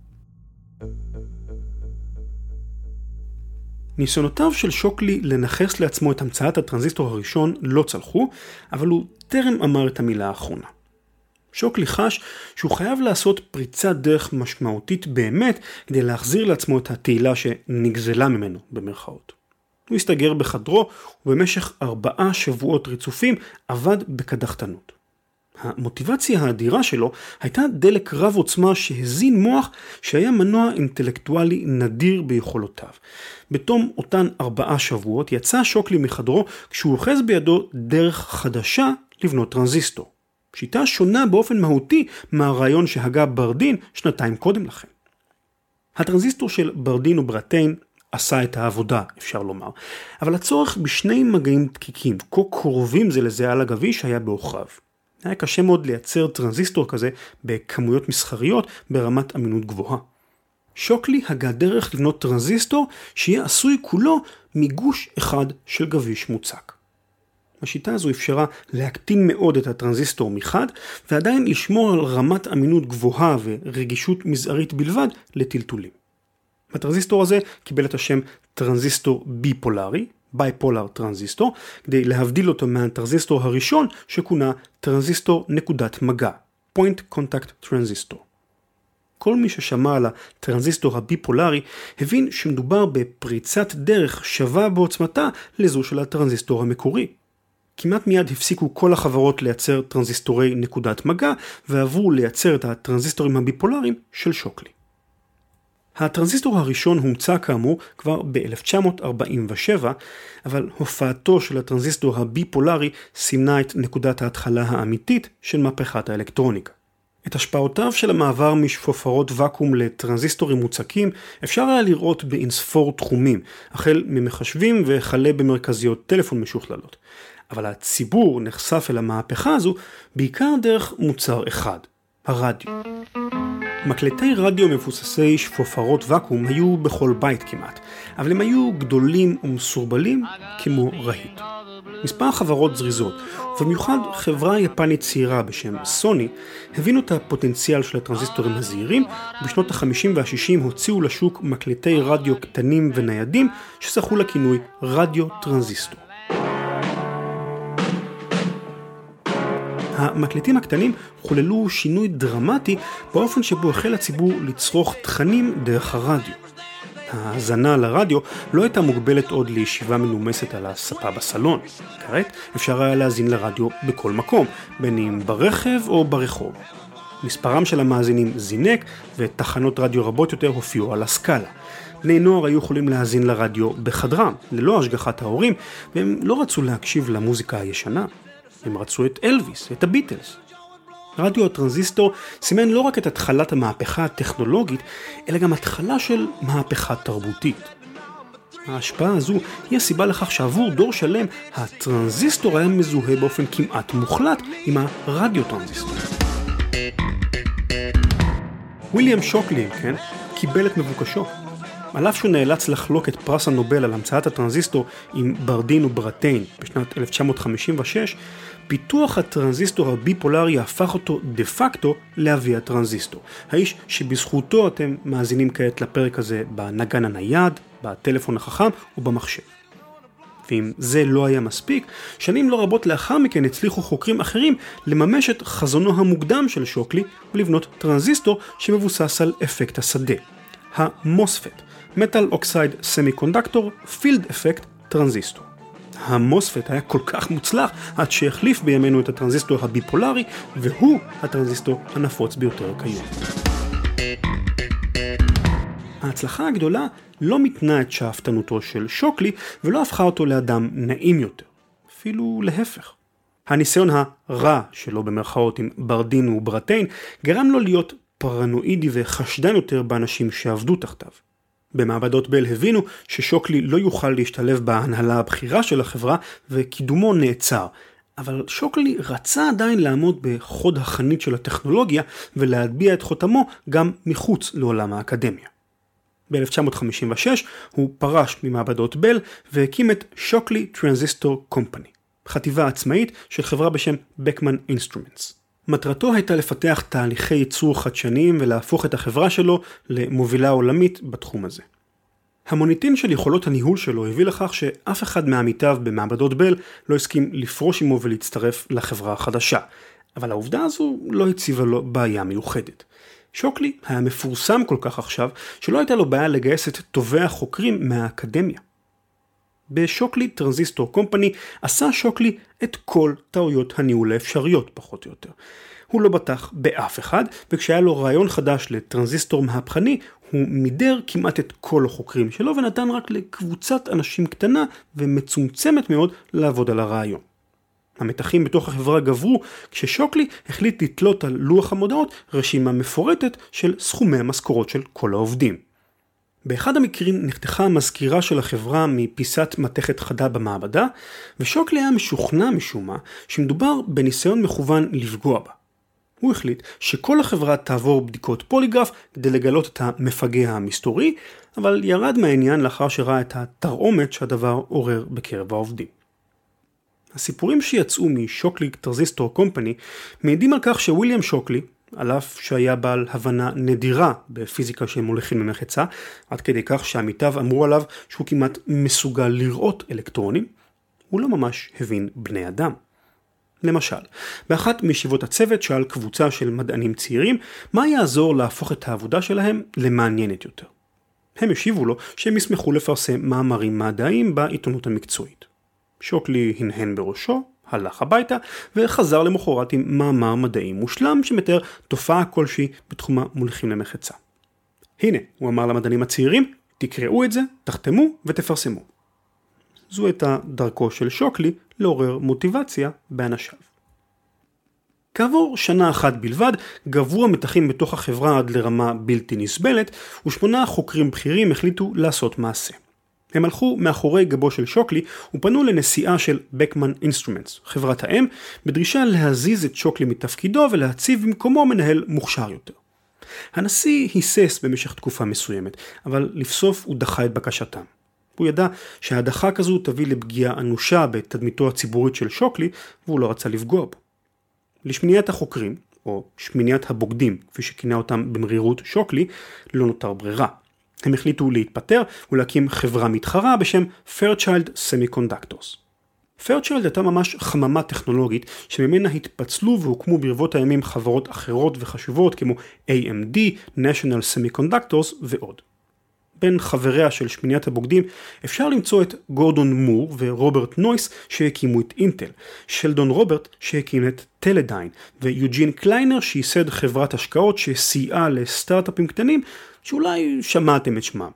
ניסיונותיו של שוקלי לנחס לעצמו את המצאת הטרנזיסטור הראשון לא צלחו, אבל הוא טרם אמר את המילה האחרונה. שוקלי חש שהוא חייב לעשות פריצת דרך משמעותית באמת כדי להחזיר לעצמו את התהילה שנגזלה ממנו במרכאות. הוא הסתגר בחדרו ובמשך ארבעה שבועות רצופים עבד בקדחתנות. המוטיבציה האדירה שלו הייתה דלק רב עוצמה שהזין מוח שהיה מנוע אינטלקטואלי נדיר ביכולותיו. בתום אותן ארבעה שבועות יצא שוקלי מחדרו כשהוא אוחז בידו דרך חדשה לבנות טרנזיסטור. שיטה שונה באופן מהותי מהרעיון שהגה ברדין שנתיים קודם לכן. הטרנזיסטור של ברדין וברטיין עשה את העבודה, אפשר לומר, אבל הצורך בשני מגעים דקיקים, כה קרובים זה לזה על הגביש היה בעוכריו. היה קשה מאוד לייצר טרנזיסטור כזה בכמויות מסחריות ברמת אמינות גבוהה. שוקלי הגה דרך לבנות טרנזיסטור שיהיה עשוי כולו מגוש אחד של גביש מוצק. השיטה הזו אפשרה להקטין מאוד את הטרנזיסטור מחד, ועדיין לשמור על רמת אמינות גבוהה ורגישות מזערית בלבד לטלטולים. הטרנזיסטור הזה קיבל את השם טרנזיסטור ביפולרי, בייפולר טרנזיסטור, כדי להבדיל אותו מהטרנזיסטור הראשון שכונה טרנזיסטור נקודת מגע, point contact transistor. כל מי ששמע על הטרנזיסטור הביפולרי הבין שמדובר בפריצת דרך שווה בעוצמתה לזו של הטרנזיסטור המקורי. כמעט מיד הפסיקו כל החברות לייצר טרנזיסטורי נקודת מגע ועברו לייצר את הטרנזיסטורים הביפולריים של שוקלי. הטרנזיסטור הראשון הומצא כאמור כבר ב-אלף תשע מאות ארבעים ושבע, אבל הופעתו של הטרנזיסטור הביפולרי סימנה את נקודת ההתחלה האמיתית של מהפכת האלקטרוניקה. את השפעותיו של המעבר משפופרות וקום לטרנזיסטורים מוצקים אפשר היה לראות באינספור תחומים, החל ממחשבים וכלה במרכזיות טלפון משוכללות. אבל הציבור נחשף אל המהפכה הזו בעיקר דרך מוצר אחד, הרדיו. מקלטי רדיו מבוססי שפופרות וקום היו בכל בית כמעט, אבל הם היו גדולים ומסורבלים כמו רהיט. מספר חברות זריזות, ובמיוחד חברה יפנית צעירה בשם סוני, הבינו את הפוטנציאל של הטרנזיסטורים הזעירים, ובשנות ה-חמישים וה-שישים הוציאו לשוק מקלטי רדיו קטנים וניידים שזכו לכינוי רדיו טרנזיסטור. המקלטים הקטנים חוללו שינוי דרמטי באופן שבו החל הציבור לצרוך תכנים דרך הרדיו. ההאזנה לרדיו לא הייתה מוגבלת עוד לישיבה מנומסת על הספה בסלון. כעת אפשר היה להאזין לרדיו בכל מקום, בין אם ברכב או ברחוב. מספרם של המאזינים זינק ותחנות רדיו רבות יותר הופיעו על הסקאלה. בני נוער היו יכולים להאזין לרדיו בחדרם, ללא השגחת ההורים, והם לא רצו להקשיב למוזיקה הישנה. הם רצו את אלוויס, את הביטלס. רדיו הטרנזיסטור סימן לא רק את התחלת המהפכה הטכנולוגית, אלא גם התחלה של מהפכה תרבותית. ההשפעה הזו היא הסיבה לכך שעבור דור שלם הטרנזיסטור היה מזוהה באופן כמעט מוחלט עם הרדיו טרנזיסטור. וויליאם שוקלי, כן, קיבל את מבוקשו. על אף שהוא נאלץ לחלוק את פרס הנובל על המצאת הטרנזיסטור עם ברדין וברטיין בשנת אלף תשע מאות חמישים ושש, פיתוח הטרנזיסטור הביפולרי הפך אותו דה פקטו לאבי הטרנזיסטור. האיש שבזכותו אתם מאזינים כעת לפרק הזה בנגן הנייד, בטלפון החכם ובמחשב. ואם זה לא היה מספיק, שנים לא רבות לאחר מכן הצליחו חוקרים אחרים לממש את חזונו המוקדם של שוקלי ולבנות טרנזיסטור שמבוסס על אפקט השדה. המוספט, Metal Oxide Semiconductor Field Effect טרנזיסטור. המוספט היה כל כך מוצלח עד שהחליף בימינו את הטרנזיסטור הביפולרי, והוא הטרנזיסטור הנפוץ ביותר כיום. ההצלחה הגדולה לא מתנה את שאפתנותו של שוקלי ולא הפכה אותו לאדם נעים יותר, אפילו להפך. הניסיון הרע שלו במרכאות עם ברדין וברטיין גרם לו להיות פרנואידי וחשדן יותר באנשים שעבדו תחתיו. במעבדות בל הבינו ששוקלי לא יוכל להשתלב בהנהלה הבכירה של החברה וקידומו נעצר, אבל שוקלי רצה עדיין לעמוד בחוד החנית של הטכנולוגיה ולהטביע את חותמו גם מחוץ לעולם האקדמיה. ב-אלף תשע מאות חמישים ושש הוא פרש ממעבדות בל והקים את שוקלי טרנזיסטור קומפני, חטיבה עצמאית של חברה בשם בקמן אינסטרומנטס. מטרתו הייתה לפתח תהליכי ייצור חדשניים ולהפוך את החברה שלו למובילה עולמית בתחום הזה. המוניטין של יכולות הניהול שלו הביא לכך שאף אחד מעמיתיו במעבדות בל לא הסכים לפרוש עמו ולהצטרף לחברה החדשה, אבל העובדה הזו לא הציבה לו בעיה מיוחדת. שוקלי היה מפורסם כל כך עכשיו שלא הייתה לו בעיה לגייס את טובי החוקרים מהאקדמיה. בשוקלי טרנזיסטור קומפני עשה שוקלי את כל טעויות הניהול האפשריות פחות או יותר. הוא לא בטח באף אחד, וכשהיה לו רעיון חדש לטרנזיסטור מהפכני, הוא מידר כמעט את כל החוקרים שלו ונתן רק לקבוצת אנשים קטנה ומצומצמת מאוד לעבוד על הרעיון. המתחים בתוך החברה גברו כששוקלי החליט לתלות על לוח המודעות רשימה מפורטת של סכומי המשכורות של כל העובדים. באחד המקרים נחתכה המזכירה של החברה מפיסת מתכת חדה במעבדה, ושוקלי היה משוכנע משום מה שמדובר בניסיון מכוון לפגוע בה. הוא החליט שכל החברה תעבור בדיקות פוליגרף כדי לגלות את המפגע המסתורי, אבל ירד מהעניין לאחר שראה את התרעומת שהדבר עורר בקרב העובדים. הסיפורים שיצאו משוקלי טרנזיסטור קומפני מעידים על כך שוויליאם שוקלי, על אף שהיה בעל הבנה נדירה בפיזיקה של מוליכים ממחצה, עד כדי כך שעמיתיו אמרו עליו שהוא כמעט מסוגל לראות אלקטרונים, הוא לא ממש הבין בני אדם. למשל, באחת מישיבות הצוות שאל קבוצה של מדענים צעירים מה יעזור להפוך את העבודה שלהם למעניינת יותר. הם השיבו לו שהם ישמחו לפרסם מאמרים מדעיים בעיתונות המקצועית. שוקלי הנהן בראשו, הלך הביתה וחזר למחרת עם מאמר מדעי מושלם שמתאר תופעה כלשהי בתחום המוליכים למחצה. הנה, הוא אמר למדענים הצעירים, תקראו את זה, תחתמו ותפרסמו. זו הייתה דרכו של שוקלי לעורר מוטיבציה באנשיו. כעבור שנה אחת בלבד גברו המתחים בתוך החברה עד לרמה בלתי נסבלת, ושמונה חוקרים בכירים החליטו לעשות מעשה. הם הלכו מאחורי גבו של שוקלי ופנו לנשיאה של בקמן אינסטרומנטס, חברת האם, בדרישה להזיז את שוקלי מתפקידו ולהציב במקומו מנהל מוכשר יותר. הנשיא היסס במשך תקופה מסוימת, אבל לבסוף הוא דחה את בקשתם. הוא ידע שההדחה כזו תביא לפגיעה אנושה בתדמיתו הציבורית של שוקלי, והוא לא רצה לפגוע בו. לשמיניית החוקרים, או שמיניית הבוגדים, כפי שכינה אותם במרירות שוקלי, לא נותר ברירה. הם החליטו להתפטר ולהקים חברה מתחרה בשם Fairchild Semiconductors. Fairchild הייתה ממש חממה טכנולוגית שממנה התפצלו והוקמו ברבות הימים חברות אחרות וחשובות כמו איי אם די, National Semiconductors ועוד. בין חבריה של שמיניית הבוגדים אפשר למצוא את גורדון מור ורוברט נויס שהקימו את אינטל, שלדון רוברט שהקים את טלדיין, ויוג'ין קליינר שייסד חברת השקעות שסייעה לסטארט-אפים קטנים שאולי שמעתם את שמם.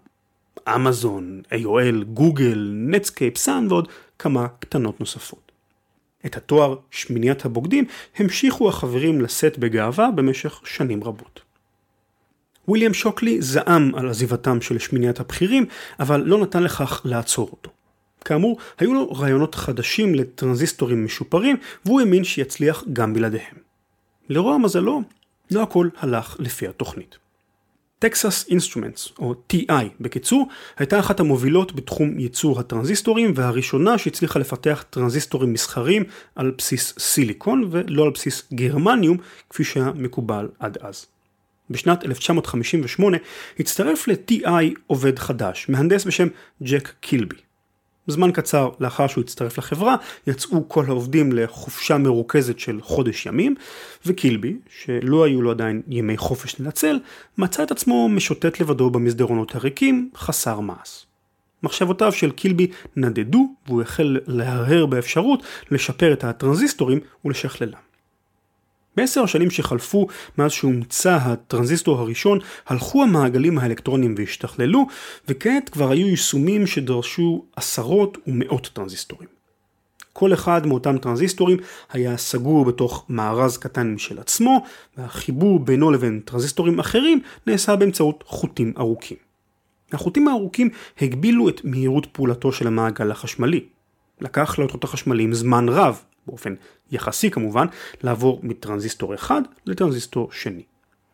אמזון, איי או אל, גוגל, נטסקייפ, סאן ועוד כמה קטנות נוספות. את התואר שמיניית הבוגדים המשיכו החברים לשאת בגאווה במשך שנים רבות. וויליאם שוקלי זעם על עזיבתם של שמיניית הבכירים, אבל לא נתן לכך לעצור אותו. כאמור, היו לו רעיונות חדשים לטרנזיסטורים משופרים, והוא האמין שיצליח גם בלעדיהם. לרוע מזלו, לא הכל הלך לפי התוכנית. טקסס אינסטרומנטס, או טי איי בקיצור, הייתה אחת המובילות בתחום ייצור הטרנזיסטורים, והראשונה שהצליחה לפתח טרנזיסטורים מסחריים על בסיס סיליקון, ולא על בסיס גרמניום, כפי שהיה מקובל עד אז. בשנת אלף תשע מאות חמישים ושמונה הצטרף ל-טי איי עובד חדש, מהנדס בשם ג'ק קילבי. זמן קצר לאחר שהוא הצטרף לחברה, יצאו כל העובדים לחופשה מרוכזת של חודש ימים, וקילבי, שלא היו לו עדיין ימי חופש לנצל, מצא את עצמו משוטט לבדו במסדרונות הריקים, חסר מעש. מחשבותיו של קילבי נדדו, והוא החל להרהר באפשרות לשפר את הטרנזיסטורים ולשכללם. בעשר השנים שחלפו מאז שהומצא הטרנזיסטור הראשון, הלכו המעגלים האלקטרוניים והשתכללו, וכעת כבר היו יישומים שדרשו עשרות ומאות טרנזיסטורים. כל אחד מאותם טרנזיסטורים היה סגור בתוך מארז קטן משל עצמו, והחיבור בינו לבין טרנזיסטורים אחרים נעשה באמצעות חוטים ארוכים. החוטים הארוכים הגבילו את מהירות פעולתו של המעגל החשמלי. לקח לאותות החשמליים זמן רב, באופן יחסי כמובן, לעבור מטרנזיסטור אחד לטרנזיסטור שני.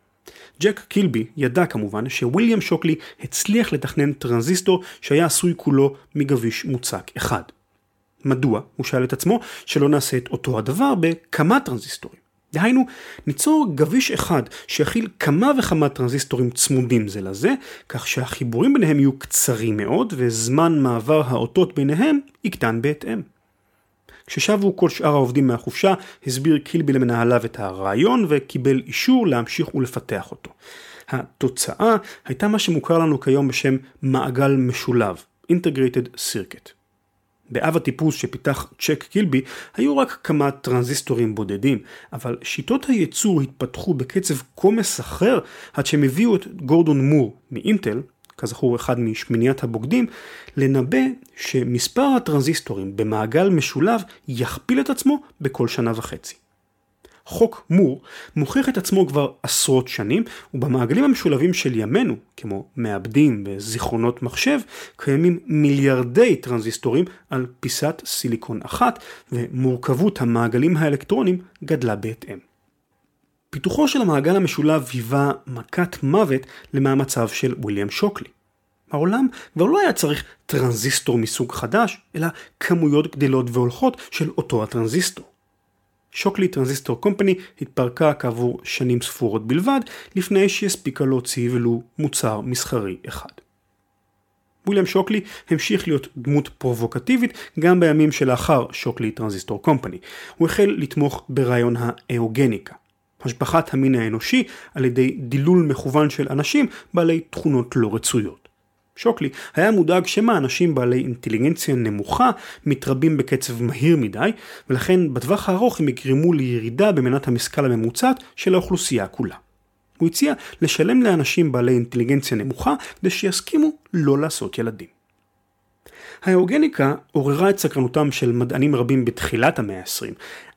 ג'ק קילבי ידע כמובן שוויליאם שוקלי הצליח לתכנן טרנזיסטור שהיה עשוי כולו מגביש מוצק אחד. מדוע? הוא שאל את עצמו שלא נעשה את אותו הדבר בכמה טרנזיסטורים. דהיינו, ניצור גביש אחד שיכיל כמה וכמה טרנזיסטורים צמודים זה לזה, כך שהחיבורים ביניהם יהיו קצרים מאוד וזמן מעבר האותות ביניהם יקטן בהתאם. כששבו כל שאר העובדים מהחופשה, הסביר קילבי למנהליו את הרעיון וקיבל אישור להמשיך ולפתח אותו. התוצאה הייתה מה שמוכר לנו כיום בשם מעגל משולב, Integrated Circuit. באב הטיפוס שפיתח צ'ק קילבי היו רק כמה טרנזיסטורים בודדים, אבל שיטות הייצור התפתחו בקצב כה מסחרר עד שהם הביאו את גורדון מור מאינטל, כזכור אחד משמיניית הבוגדים, לנבא שמספר הטרנזיסטורים במעגל משולב יכפיל את עצמו בכל שנה וחצי. חוק מור מוכיח את עצמו כבר עשרות שנים, ובמעגלים המשולבים של ימינו, כמו מעבדים וזיכרונות מחשב, קיימים מיליארדי טרנזיסטורים על פיסת סיליקון אחת, ומורכבות המעגלים האלקטרונים גדלה בהתאם. פיתוחו של המעגל המשולב היווה מכת מוות למאמציו של וויליאם שוקלי. העולם כבר לא היה צריך טרנזיסטור מסוג חדש, אלא כמויות גדלות והולכות של אותו הטרנזיסטור. שוקלי טרנזיסטור קומפני התפרקה כעבור שנים ספורות בלבד, לפני שהספיקה להוציא ולו מוצר מסחרי אחד. וויליאם שוקלי המשיך להיות דמות פרובוקטיבית גם בימים שלאחר שוקלי טרנזיסטור קומפני. הוא החל לתמוך ברעיון האיוגניקה, השבחת המין האנושי על ידי דילול מכוון של אנשים בעלי תכונות לא רצויות. שוקלי היה מודאג שמה אנשים בעלי אינטליגנציה נמוכה מתרבים בקצב מהיר מדי, ולכן בטווח הארוך הם יגרמו לירידה במנת המשכל הממוצעת של האוכלוסייה כולה. הוא הציע לשלם לאנשים בעלי אינטליגנציה נמוכה כדי שיסכימו לא לעשות ילדים. האיוגניקה עוררה את סקרנותם של מדענים רבים בתחילת המאה ה-עשרים,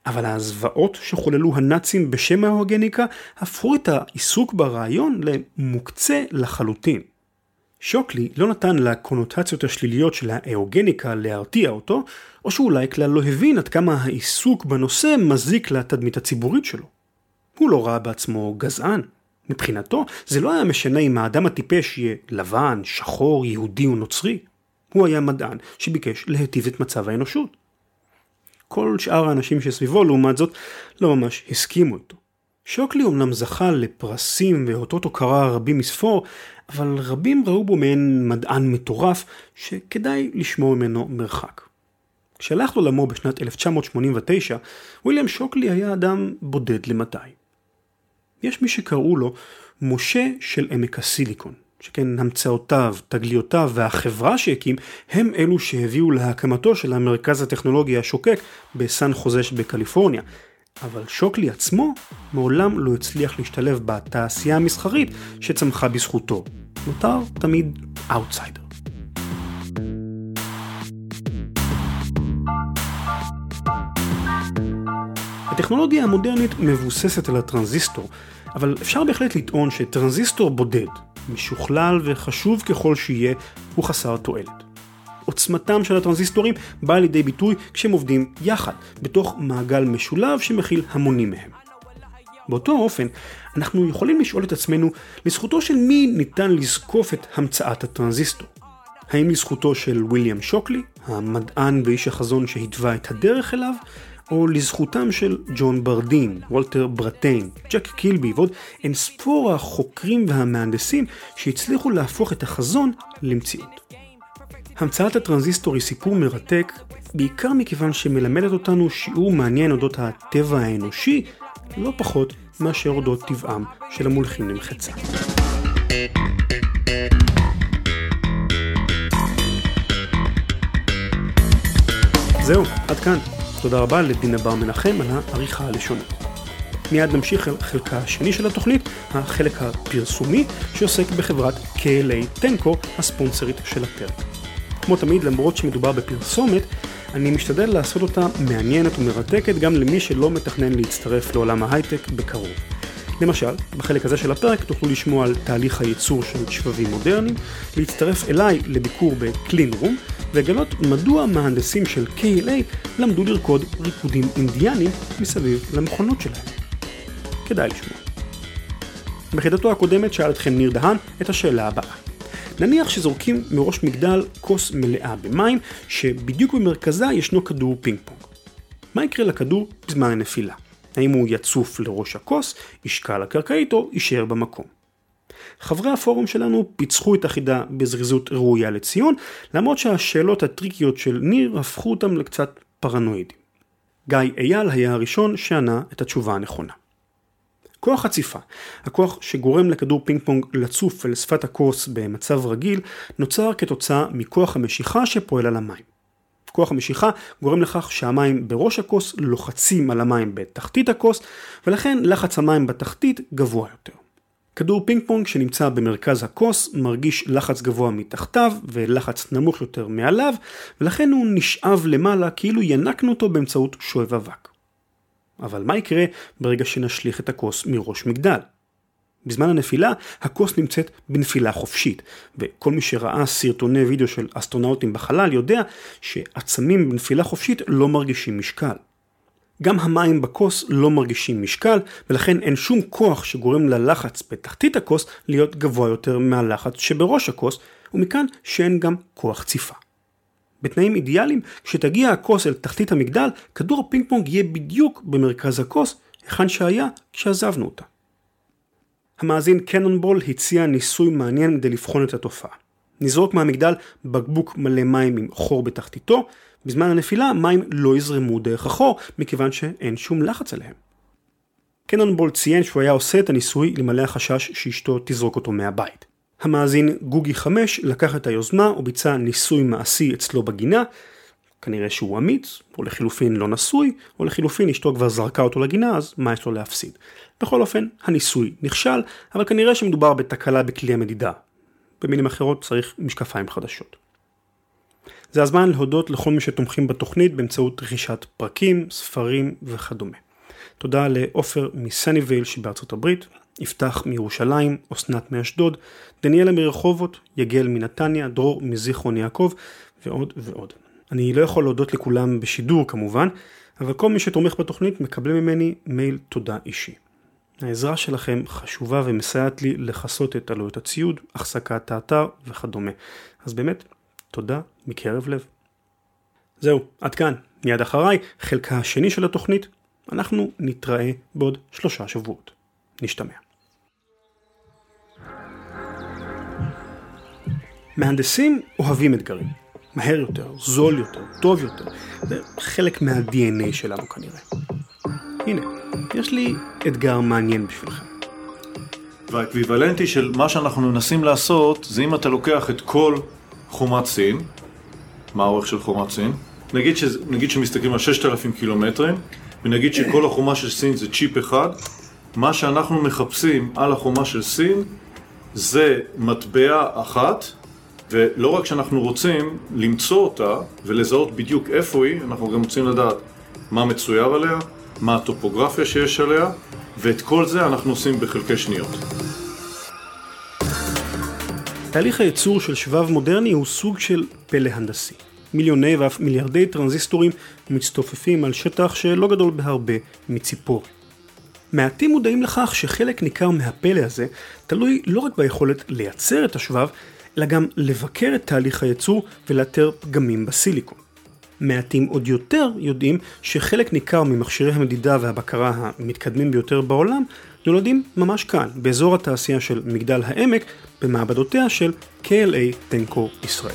אבל הזוועות שחוללו הנאצים בשם האוגניקה הפכו את העיסוק ברעיון למוקצה לחלוטין. שוקלי לא נתן לקונוטציות השליליות של האוגניקה להרתיע אותו, או שאולי כלל לא הבין עד כמה העיסוק בנושא מזיק לתדמית הציבורית שלו. הוא לא ראה בעצמו גזען. מבחינתו זה לא היה משנה אם האדם הטיפש יהיה לבן, שחור, יהודי או נוצרי. הוא היה מדען שביקש להיטיב את מצב האנושות. כל שאר האנשים שסביבו לעומת זאת לא ממש הסכימו איתו. שוקלי אומנם זכה לפרסים ואותות הוקרה רבים מספור, אבל רבים ראו בו מעין מדען מטורף שכדאי לשמור ממנו מרחק. כשהלך לעולמו בשנת אלף תשע מאות שמונים ותשע, וויליאם שוקלי היה אדם בודד למדי. יש מי שקראו לו משה של עמק הסיליקון, שכן המצאותיו, תגליותיו והחברה שהקים הם אלו שהביאו להקמתו של המרכז הטכנולוגי השוקק בסן חוזה שבקליפורניה. אבל שוקלי עצמו מעולם לא הצליח להשתלב בתעשייה המסחרית שצמחה בזכותו. נותר תמיד אאוטסיידר. הטכנולוגיה המודרנית מבוססת על הטרנזיסטור, אבל אפשר בהחלט לטעון שטרנזיסטור בודד, משוכלל וחשוב ככל שיהיה, הוא חסר תועלת. עוצמתם של הטרנזיסטורים באה לידי ביטוי כשהם עובדים יחד, בתוך מעגל משולב שמכיל המונים מהם. באותו אופן, אנחנו יכולים לשאול את עצמנו, לזכותו של מי ניתן לזקוף את המצאת הטרנזיסטור? האם לזכותו של וויליאם שוקלי, המדען ואיש החזון שהתווה את הדרך אליו, או לזכותם של ג'ון ברדין, וולטר ברטיין, ג'ק קילבי ועוד אין ספור החוקרים והמהנדסים שהצליחו להפוך את החזון למציאות. המצאת הטרנזיסטור היא סיפור מרתק, בעיקר מכיוון שמלמדת אותנו שיעור מעניין אודות הטבע האנושי, לא פחות מאשר אודות טבעם של המולכים למחצה. זהו, עד כאן. תודה רבה לדינה בר מנחם על העריכה הלשונית. מיד נמשיך אל חלקה השני של התוכנית, החלק הפרסומי שעוסק בחברת קיי אל איי טנקו, הספונסרית של הפרק. כמו תמיד, למרות שמדובר בפרסומת, אני משתדל לעשות אותה מעניינת ומרתקת גם למי שלא מתכנן להצטרף לעולם ההייטק בקרוב. למשל, בחלק הזה של הפרק תוכלו לשמוע על תהליך הייצור של שבבים מודרניים, להצטרף אליי לביקור בקלין רום, וגלות מדוע המהנדסים של קיי אל איי למדו לרקוד ריקודים אינדיאנים מסביב למכונות שלהם. כדאי לשמוע. בחידתו הקודמת שאל אתכם ניר דהן את השאלה הבאה. נניח שזורקים מראש מגדל כוס מלאה במים, שבדיוק במרכזה ישנו כדור פינג פונג. מה יקרה לכדור בזמן הנפילה? האם הוא יצוף לראש הכוס, ישקע לקרקעית או יישאר במקום? חברי הפורום שלנו פיצחו את החידה בזריזות ראויה לציון, למרות שהשאלות הטריקיות של ניר הפכו אותם לקצת פרנואידים. גיא אייל היה הראשון שענה את התשובה הנכונה. כוח הציפה, הכוח שגורם לכדור פינג פונג לצוף אל שפת הכוס במצב רגיל, נוצר כתוצאה מכוח המשיכה שפועל על המים. כוח המשיכה גורם לכך שהמים בראש הכוס לוחצים על המים בתחתית הכוס, ולכן לחץ המים בתחתית גבוה יותר. כדור פינג פונג שנמצא במרכז הכוס מרגיש לחץ גבוה מתחתיו ולחץ נמוך יותר מעליו, ולכן הוא נשאב למעלה כאילו ינקנו אותו באמצעות שואב אבק. אבל מה יקרה ברגע שנשליך את הכוס מראש מגדל? בזמן הנפילה, הכוס נמצאת בנפילה חופשית, וכל מי שראה סרטוני וידאו של אסטרונאוטים בחלל יודע שעצמים בנפילה חופשית לא מרגישים משקל. גם המים בכוס לא מרגישים משקל, ולכן אין שום כוח שגורם ללחץ בתחתית הכוס להיות גבוה יותר מהלחץ שבראש הכוס, ומכאן שאין גם כוח ציפה. בתנאים אידיאליים, כשתגיע הכוס אל תחתית המגדל, כדור הפינג פונג יהיה בדיוק במרכז הכוס, היכן שהיה כשעזבנו אותה. המאזין קנונבול הציע ניסוי מעניין כדי לבחון את התופעה. נזרוק מהמגדל בקבוק מלא מים עם חור בתחתיתו, בזמן הנפילה מים לא יזרמו דרך החור, מכיוון שאין שום לחץ עליהם. קנונבול ציין שהוא היה עושה את הניסוי למלא החשש שאשתו תזרוק אותו מהבית. המאזין גוגי חמש לקח את היוזמה וביצע ניסוי מעשי אצלו בגינה, כנראה שהוא אמיץ, או לחילופין לא נשוי, או לחילופין אשתו כבר זרקה אותו לגינה, אז מה יש לו להפסיד? בכל אופן, הניסוי נכשל, אבל כנראה שמדובר בתקלה בכלי המדידה. במילים אחרות צריך משקפיים חדשות. זה הזמן להודות לכל מי שתומכים בתוכנית באמצעות רכישת פרקים, ספרים וכדומה. תודה לאופר מסניוויל שבארצות הברית, יפתח מירושלים, אסנת מאשדוד, דניאלה מרחובות, יגל מנתניה, דרור מזיכרון יעקב ועוד ועוד. אני לא יכול להודות לכולם בשידור כמובן, אבל כל מי שתומך בתוכנית מקבל ממני מייל תודה אישי. העזרה שלכם חשובה ומסייעת לי לחסות את עלויות הציוד, החזקת האתר וכדומה. אז באמת, תודה מקרב לב. זהו, עד כאן. מיד אחריי, חלקה השני של התוכנית. אנחנו נתראה בעוד שלושה שבועות. נשתמע. מהנדסים אוהבים אתגרים. מהר יותר, זול יותר, טוב יותר. זה חלק מה-די אן איי שלנו כנראה. הנה, יש לי אתגר מעניין בשבילכם. והאקוויוולנטי של מה שאנחנו מנסים לעשות, זה אם אתה לוקח את כל חומת סין, מה האורך של חומת סין? נגיד, ש... נגיד שמסתכלים על ששת אלפים קילומטרים, ונגיד שכל החומה של סין זה צ'יפ אחד, מה שאנחנו מחפשים על החומה של סין, זה מטבע אחת, ולא רק שאנחנו רוצים למצוא אותה ולזהות בדיוק איפה היא, אנחנו גם רוצים לדעת מה מצויר עליה, מה הטופוגרפיה שיש עליה, ואת כל זה אנחנו עושים בחלקי שניות. תהליך הייצור של שבב מודרני הוא סוג של פלא הנדסי. מיליוני ואף מיליארדי טרנזיסטורים מצטופפים על שטח שלא גדול בהרבה מציפור. מעטים מודעים לכך שחלק ניכר מהפלא הזה תלוי לא רק ביכולת לייצר את השבב, אלא גם לבקר את תהליך הייצור ולאתר פגמים בסיליקון. מעטים עוד יותר יודעים שחלק ניכר ממכשירי המדידה והבקרה המתקדמים ביותר בעולם נולדים ממש כאן, באזור התעשייה של מגדל העמק, במעבדותיה של קיי אל איי טנקו ישראל.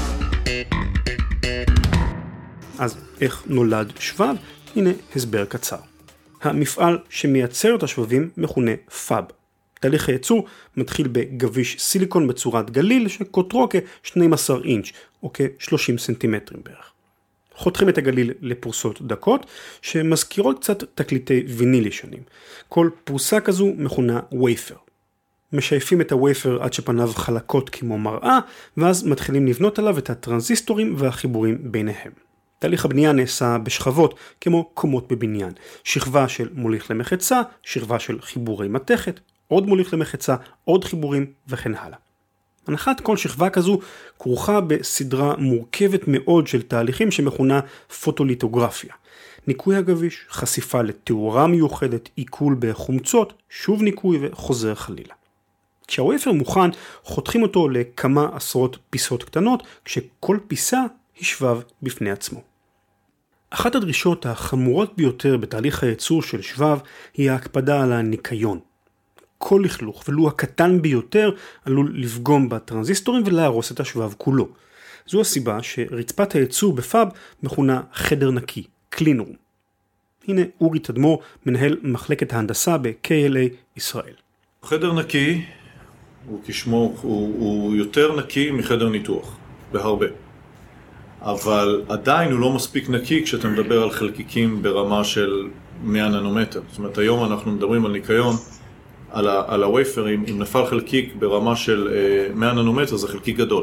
אז איך נולד שבב? הנה הסבר קצר. המפעל שמייצר את השבבים מכונה פאב. תהליך הייצור מתחיל בגביש סיליקון בצורת גליל שקוטרו כ-שנים עשר אינץ' או כ-שלושים סנטימטרים בערך. חותכים את הגליל לפרוסות דקות שמזכירות קצת תקליטי ויניל ישנים. כל פרוסה כזו מכונה וייפר. משייפים את הווייפר עד שפניו חלקות כמו מראה, ואז מתחילים לבנות עליו את הטרנזיסטורים והחיבורים ביניהם. תהליך הבנייה נעשה בשכבות כמו קומות בבניין. שכבה של מוליך למחצה, שכבה של חיבורי מתכת, עוד מוליך למחצה, עוד חיבורים וכן הלאה. הנחת כל שכבה כזו כרוכה בסדרה מורכבת מאוד של תהליכים שמכונה פוטוליטוגרפיה. ניקוי הגביש, חשיפה לתאורה מיוחדת, עיכול בחומצות, שוב ניקוי וחוזר חלילה. כשהווייפר מוכן, חותכים אותו לכמה עשרות פיסות קטנות, כשכל פיסה היא שבב בפני עצמו. אחת הדרישות החמורות ביותר בתהליך הייצור של שבב היא ההקפדה על הניקיון. כל לכלוך, ולו הקטן ביותר, עלול לפגום בטרנזיסטורים ולהרוס את השבב כולו. זו הסיבה שרצפת הייצור בפאב מכונה חדר נקי, קלין רום. הנה אורי תדמור, מנהל מחלקת ההנדסה ב-קיי אל איי ישראל. חדר נקי הוא כשמו, הוא, הוא יותר נקי מחדר ניתוח, בהרבה. אבל עדיין הוא לא מספיק נקי כשאתה מדבר על חלקיקים ברמה של מאה ננומטר. זאת אומרת, היום אנחנו מדברים על ניקיון, על, ה, על הווייפרים, אם נפל חלקיק ברמה של uh, מאה ננומטר, זה חלקיק גדול.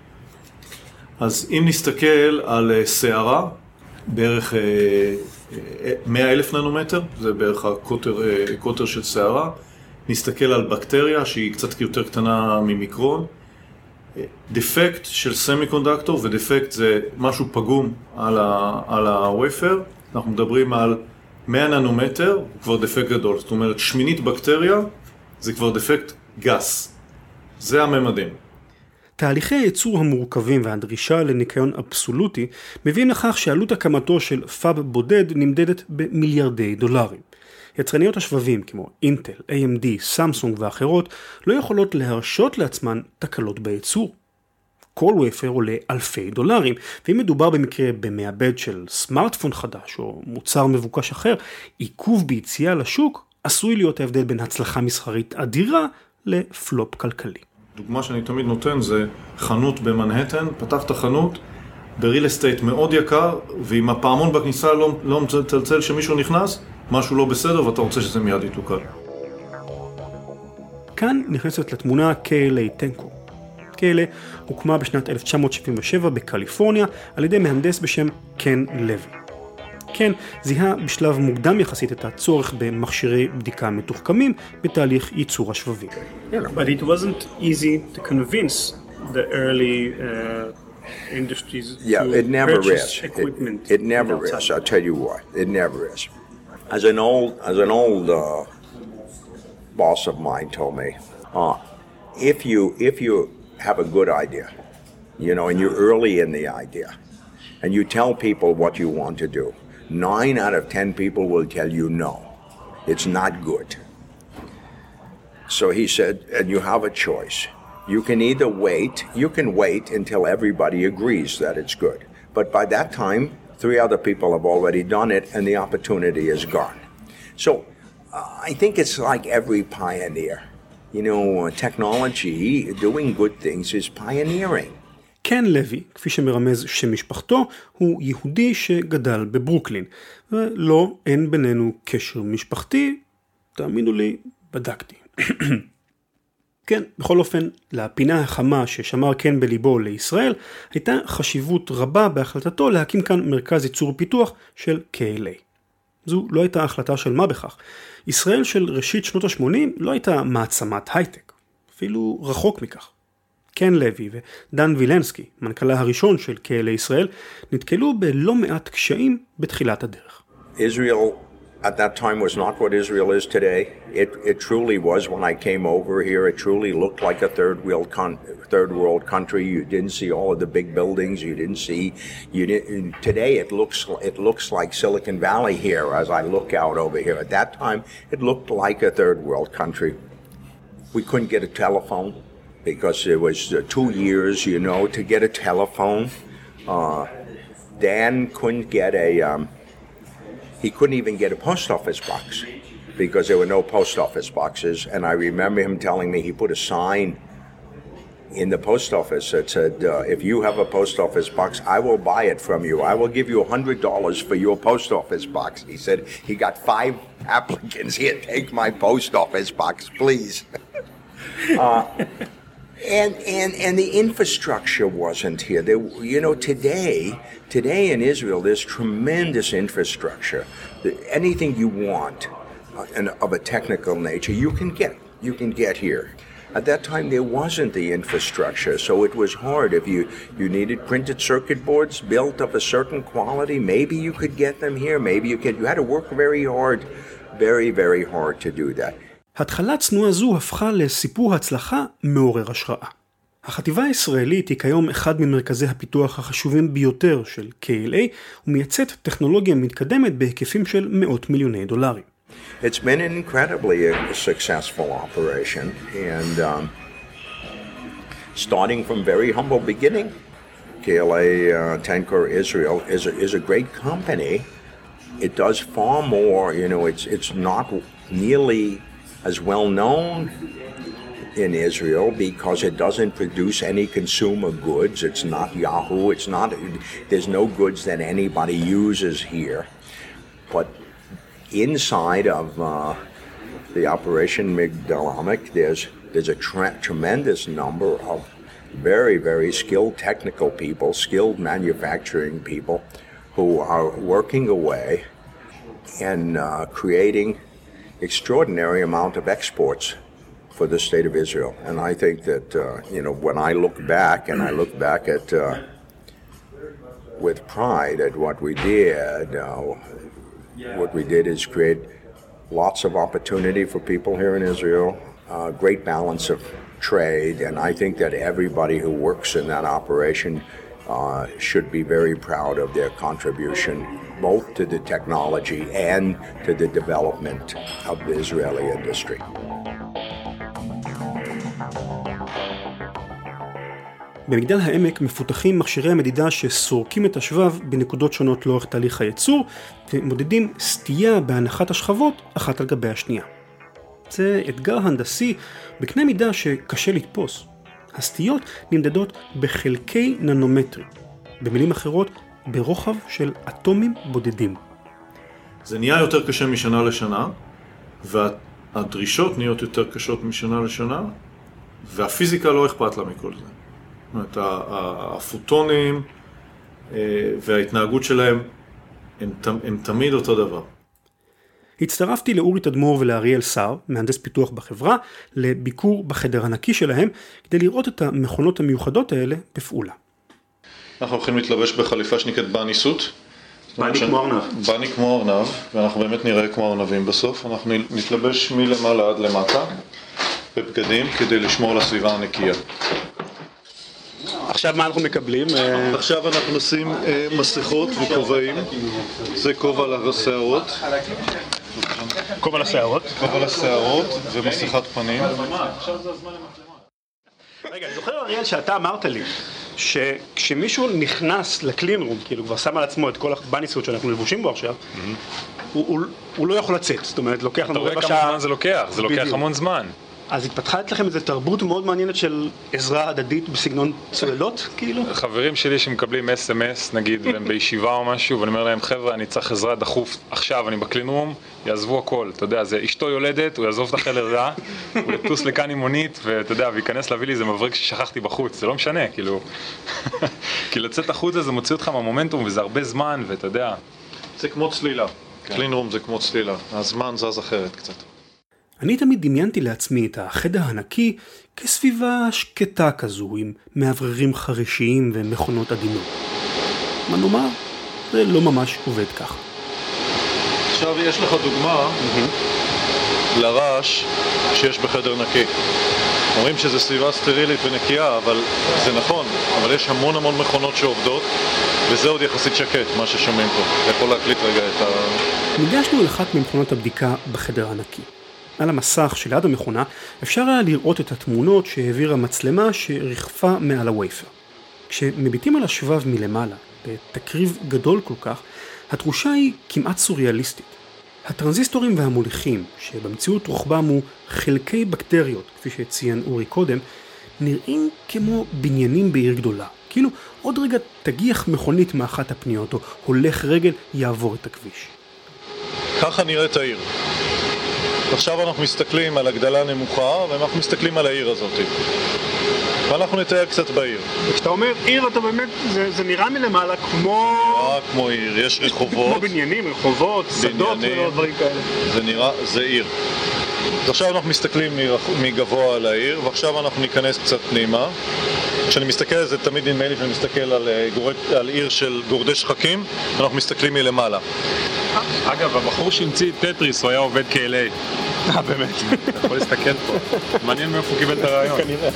אז אם נסתכל על uh, שערה, בערך uh, מאה אלף ננומטר, זה בערך הקוטר, uh, קוטר של שערה, נסתכל על בקטריה שהיא קצת יותר קטנה ממיקרון, דפקט של סמיקונדקטור, ודפקט זה משהו פגום על, ה, על הווייפר, אנחנו מדברים על מאה ננומטר, הוא כבר דפקט גדול, זאת אומרת שמינית בקטריה זה כבר דפקט גס, זה הממדים. תהליכי הייצור המורכבים והדרישה לניקיון אבסולוטי מביאים לכך שעלות הקמתו של פאב בודד נמדדת במיליארדי דולרים. יצרניות השבבים כמו אינטל, איי אם די, סמסונג ואחרות לא יכולות להרשות לעצמן תקלות בייצור. כל וייפר עולה אלפי דולרים, ואם מדובר במקרה במעבד של סמארטפון חדש או מוצר מבוקש אחר, עיכוב ביציאה לשוק עשוי להיות ההבדל בין הצלחה מסחרית אדירה לפלופ כלכלי. דוגמה שאני תמיד נותן זה חנות במנהטן, פתחת חנות בריל אסטייט מאוד יקר, ואם הפעמון בכניסה לא, לא מצלצל שמישהו נכנס, משהו לא בסדר ואתה רוצה שזה מיד יתוקל. כאן נכנסת לתמונה קיי אל איי טנקו. כאלה הוקמה בשנת אלף תשע מאות שבעים ושבע בקליפורניה על ידי מהנדס בשם קן לוי. קן זיהה בשלב מוקדם יחסית את הצורך במכשירי בדיקה מתוחכמים בתהליך ייצור השבבים. But it wasn't easy to convince the early uh, industries yeah, to it never purchase is. equipment. It, it never is. I'll tell you why. It never is. As an old, as an old uh, boss of mine told me, uh, if you if you have a good idea, you know, and you're early in the idea, and you tell people what you want to do, nine out of ten people will tell you no, it's not good. So he said, and you have a choice. You can either wait, you can wait until everybody agrees that it's good. But by that time, three other people have already done it and the opportunity is gone. So uh, I think it's like every pioneer. You know, technology, doing good things is pioneering. קן לוי, כפי שמרמז שם משפחתו, הוא יהודי שגדל בברוקלין. ולא, אין בינינו קשר משפחתי, תאמינו לי, בדקתי. כן, בכל אופן, לפינה החמה ששמר קן בליבו לישראל, הייתה חשיבות רבה בהחלטתו להקים כאן מרכז ייצור פיתוח של קי אל איי. זו לא הייתה החלטה של מה בכך. ישראל של ראשית שנות ה-שמונים לא הייתה מעצמת הייטק, אפילו רחוק מכך. קן לוי ודן וילנסקי, מנכ"לה הראשון של קי אל איי ישראל, נתקלו בלא מעט קשיים בתחילת הדרך. Israel at that time was not what Israel is today. It it truly was when I came over here. It truly looked like a third world con- third world country. You didn't see all of the big buildings. You didn't see you didn't, today it looks it looks like Silicon Valley here as I look out over here. At that time it looked like a third world country. We couldn't get a telephone because it was uh, two years, you know, to get a telephone. Uh, Dan couldn't get a um, He couldn't even get a post office box because there were no post office boxes. And I remember him telling me he put a sign in the post office that said, uh, if you have a post office box, I will buy it from you. I will give you one hundred dollars for your post office box. He said he got five applicants. Here, take my post office box, please. uh, and, and, and the infrastructure wasn't here. There, you know, today... Today in Israel, there's tremendous infrastructure. Anything you want uh, and of a technical nature, you can get. You can get here. At that time, there wasn't the infrastructure, so it was hard. If you, you needed printed circuit boards built of a certain quality, maybe you could get them here. Maybe you could. You had to work very hard, very, very hard to do that. התחלה צנועה זו הפכה לסיפור הצלחה מעורר השראה. החטיבה הישראלית היא כיום אחד ממרכזי הפיתוח החשובים ביותר של קי אל איי, ומייצאת טכנולוגיה מתקדמת בהיקפים של מאות מיליוני דולרים. It's been an incredibly successful operation, and um, starting from very humble beginning, K L A uh, Tencor Israel is a, is a great company. It does far more, you know, it's it's not nearly as well known in Israel because it doesn't produce any consumer goods. It's not Yahoo. It's not, there's no goods that anybody uses here. But inside of uh, the Operation Migdal Hamek, there's, there's a tre- tremendous number of very, very skilled technical people, skilled manufacturing people who are working away and uh, creating extraordinary amount of exports for the state of Israel. And I think that, uh, you know, when I look back, and I look back at, uh, with pride at what we did, uh, what we did is create lots of opportunity for people here in Israel, uh, great balance of trade, and I think that everybody who works in that operation uh, should be very proud of their contribution, both to the technology and to the development of the Israeli industry. במגדל העמק מפותחים מכשירי המדידה שסורקים את השבב בנקודות שונות לאורך תהליך הייצור ומודדים סטייה בהנחת השכבות אחת על גבי השנייה. זה אתגר הנדסי בקנה מידה שקשה לתפוס. הסטיות נמדדות בחלקי ננומטרים, במילים אחרות ברוחב של אטומים בודדים. זה נהיה יותר קשה משנה לשנה, והדרישות נהיות יותר קשות משנה לשנה, והפיזיקה לא אכפת לה מכל זה. זאת אומרת, הפוטונים וההתנהגות שלהם הם, הם תמיד אותו דבר. הצטרפתי לאורי תדמור ולאריאל סער, מהנדס פיתוח בחברה, לביקור בחדר הנקי שלהם, כדי לראות את המכונות המיוחדות האלה בפעולה. אנחנו הולכים להתלבש בחליפה שנקראת בני סוט. בני כמו ארנב. בני כמו ארנב, ואנחנו באמת נראה כמו ארנבים בסוף. אנחנו נתלבש מלמעלה עד למטה בבגדים כדי לשמור על הסביבה הנקייה. עכשיו מה אנחנו מקבלים? עכשיו אנחנו נשים מסכות וכובעים. זה כובע לשערות. כובע לשערות. כובע לשערות ומסכת פנים. רגע, אני זוכר אריאל שאתה אמרת לי שכשמישהו נכנס לקלין רום, כאילו כבר שם על עצמו את כל הבניסות שאנחנו לבושים בו עכשיו, הוא לא יכול לצאת, זאת אומרת, לוקח לנו רבע שעה. אתה רואה כמה זמן זה לוקח, זה לוקח המון זמן. אז התפתחה אצלכם איזו תרבות מאוד מעניינת של עזרה הדדית בסגנון צוללות, כאילו? חברים שלי שמקבלים אס אם אס, נגיד, והם בישיבה או משהו, ואני אומר להם, חבר'ה, אני צריך עזרה דחוף עכשיו, אני בקלין רום, יעזבו הכל, אתה יודע, זה אשתו יולדת, הוא יעזוב את החדר רע, הוא יטוס לכאן עם מונית, ואתה יודע, וייכנס להביא לי איזה מבריק ששכחתי בחוץ, זה לא משנה, כאילו, כי לצאת החוצה זה מוציא אותך מהמומנטום, וזה הרבה זמן, ואתה יודע. זה כמו צלילה, קלין רום זה כמו צלילה, הזמן זז אחרת קצת. אני תמיד דמיינתי לעצמי את החדר הנקי כסביבה שקטה כזו, עם מאווררים חרישיים ומכונות עדינות. מה נאמר? זה לא ממש עובד ככה. עכשיו יש לך דוגמה לרעש שיש בחדר נקי. אומרים שזה סביבה סטרילית ונקייה, אבל זה נכון, אבל יש המון המון מכונות שעובדות, וזה עוד יחסית שקט, מה ששומעים פה. אתה יכול להקליט רגע את ה... ניגשנו לאחת ממכונות הבדיקה בחדר הנקי. על המסך שליד המכונה אפשר היה לראות את התמונות שהעבירה מצלמה שרחפה מעל הווייפר. כשמביטים על השבב מלמעלה, בתקריב גדול כל כך, התחושה היא כמעט סוריאליסטית. הטרנזיסטורים והמוליכים, שבמציאות רוחבם הוא חלקי בקטריות, כפי שציין אורי קודם, נראים כמו בניינים בעיר גדולה. כאילו עוד רגע תגיח מכונית מאחת הפניות, או הולך רגל יעבור את הכביש. ככה נראית העיר. עכשיו אנחנו מסתכלים על הגדלה נמוכה, ואנחנו מסתכלים על העיר הזאת. ואנחנו נתאר קצת בעיר. כשאתה אומר עיר, אתה באמת, זה, זה נראה מלמעלה כמו... נראה כמו עיר, יש רחובות. כמו בניינים, רחובות, שדות ודברים כאלה. זה נראה, זה עיר. אז עכשיו אנחנו מסתכלים מגבוה על העיר, ועכשיו אנחנו ניכנס קצת פנימה. כשאני מסתכל על זה, תמיד נדמה לי שאני מסתכל על, גורד, על עיר של גורדי שחקים, אנחנו מסתכלים מלמעלה. אגב, הבחור שהמציא את טטריס, הוא היה עובד כ-אל איי. אה, באמת? אתה יכול להסתכל פה. מעניין מאיפה הוא קיבל את הרעיון. כנראה.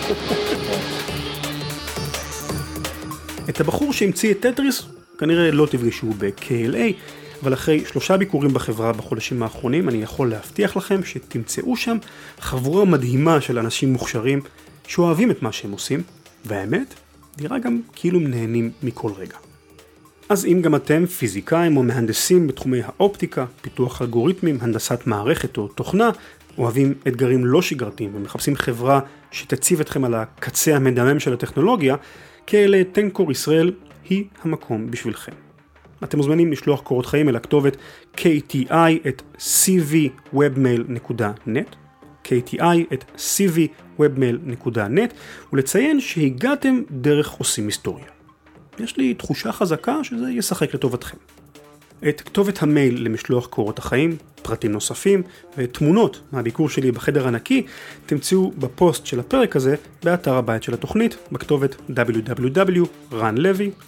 את הבחור שהמציא את טטריס, כנראה לא תפגשו ב-K L A, אבל אחרי שלושה ביקורים בחברה בחודשים האחרונים, אני יכול להבטיח לכם שתמצאו שם חבורה מדהימה של אנשים מוכשרים שאוהבים את מה שהם עושים, והאמת, נראה גם כאילו נהנים מכל רגע. אז אם גם אתם פיזיקאים או מהנדסים בתחומי האופטיקה, פיתוח אלגוריתמים, הנדסת מערכת או תוכנה, אוהבים אתגרים לא שגרתיים ומחפשים חברה שתציב אתכם על הקצה המדמם של הטכנולוגיה, כאלה טנקור ישראל היא המקום בשבילכם. אתם מוזמנים לשלוח קורות חיים אל הכתובת k t i at c v webmail dot net k t i at c v webmail dot net ולציין שהגעתם דרך עושים היסטוריה. יש לי תחושה חזקה שזה ישחק לטובתכם. את כתובת המייל למשלוח קורות החיים, פרטים נוספים ותמונות מהביקור שלי בחדר הנקי תמצאו בפוסט של הפרק הזה באתר הבית של התוכנית בכתובת w w w dot ran levy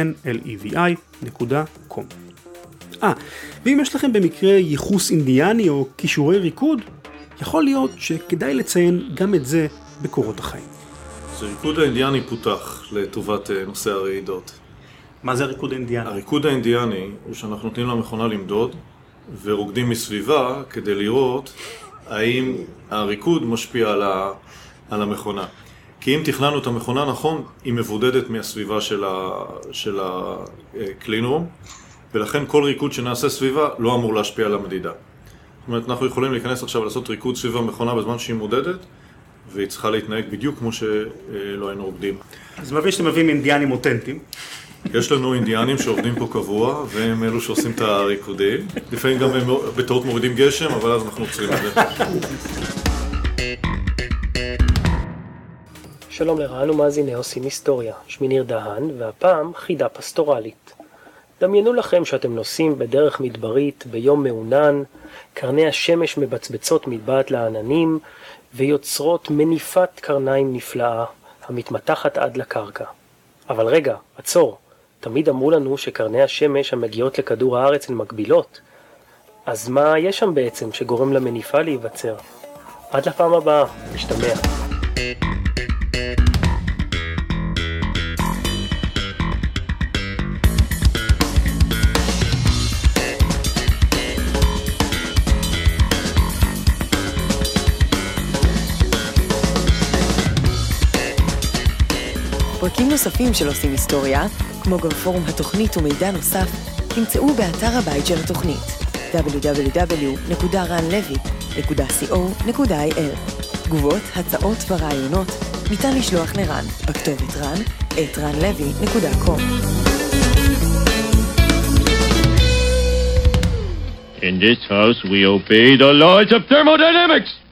dot com. אה, ואם יש לכם במקרה ייחוס אינדיאני או כישורי ריקוד, יכול להיות שכדאי לציין גם את זה בקורות החיים. זה ריקוד האינדיאני פותח לטובת נושא הרעידות. מה זה הריקוד האינדיאני? הריקוד האינדיאני הוא שאנחנו נותנים למכונה למדוד ורוקדים מסביבה כדי לראות האם הריקוד משפיע על, ה, על המכונה. כי אם תכננו את המכונה נכון, היא מבודדת מהסביבה של, ה, של הקלינרום, ולכן כל ריקוד שנעשה סביבה לא אמור להשפיע על המדידה. זאת אומרת, אנחנו יכולים להיכנס עכשיו ולעשות ריקוד סביב המכונה בזמן שהיא מודדת, והיא צריכה להתנהג בדיוק כמו שלא היינו רוקדים. אז מבין שאתם מביאים אינדיאנים אותנטיים. יש לנו אינדיאנים שעובדים פה קבוע, והם אלו שעושים את הריקודים. לפעמים גם הם בטעות מורידים גשם, אבל אז אנחנו עוצרים את זה. שלום לרען ומאזיני עושים היסטוריה, שמי ניר דהן, והפעם חידה פסטורלית. דמיינו לכם שאתם נוסעים בדרך מדברית ביום מעונן, קרני השמש מבצבצות מבעד לעננים, ויוצרות מניפת קרניים נפלאה, המתמתחת עד לקרקע. אבל רגע, עצור, תמיד אמרו לנו שקרני השמש המגיעות לכדור הארץ הן מקבילות. אז מה יש שם בעצם שגורם למניפה להיווצר? עד לפעם הבאה, משתמע. פרקים נוספים של עושים היסטוריה, כמו גם פורום התוכנית ומידע נוסף, תמצאו באתר הבית של התוכנית דאבליו דאבליו דאבליו נקודה רן לוי נקודה סי או נקודה איי אל. תגובות, הצעות ורעיונות ניתן לשלוח לרן בכתובת רן את רן לוי נקודה קום. In this house we obey the laws of thermodynamics.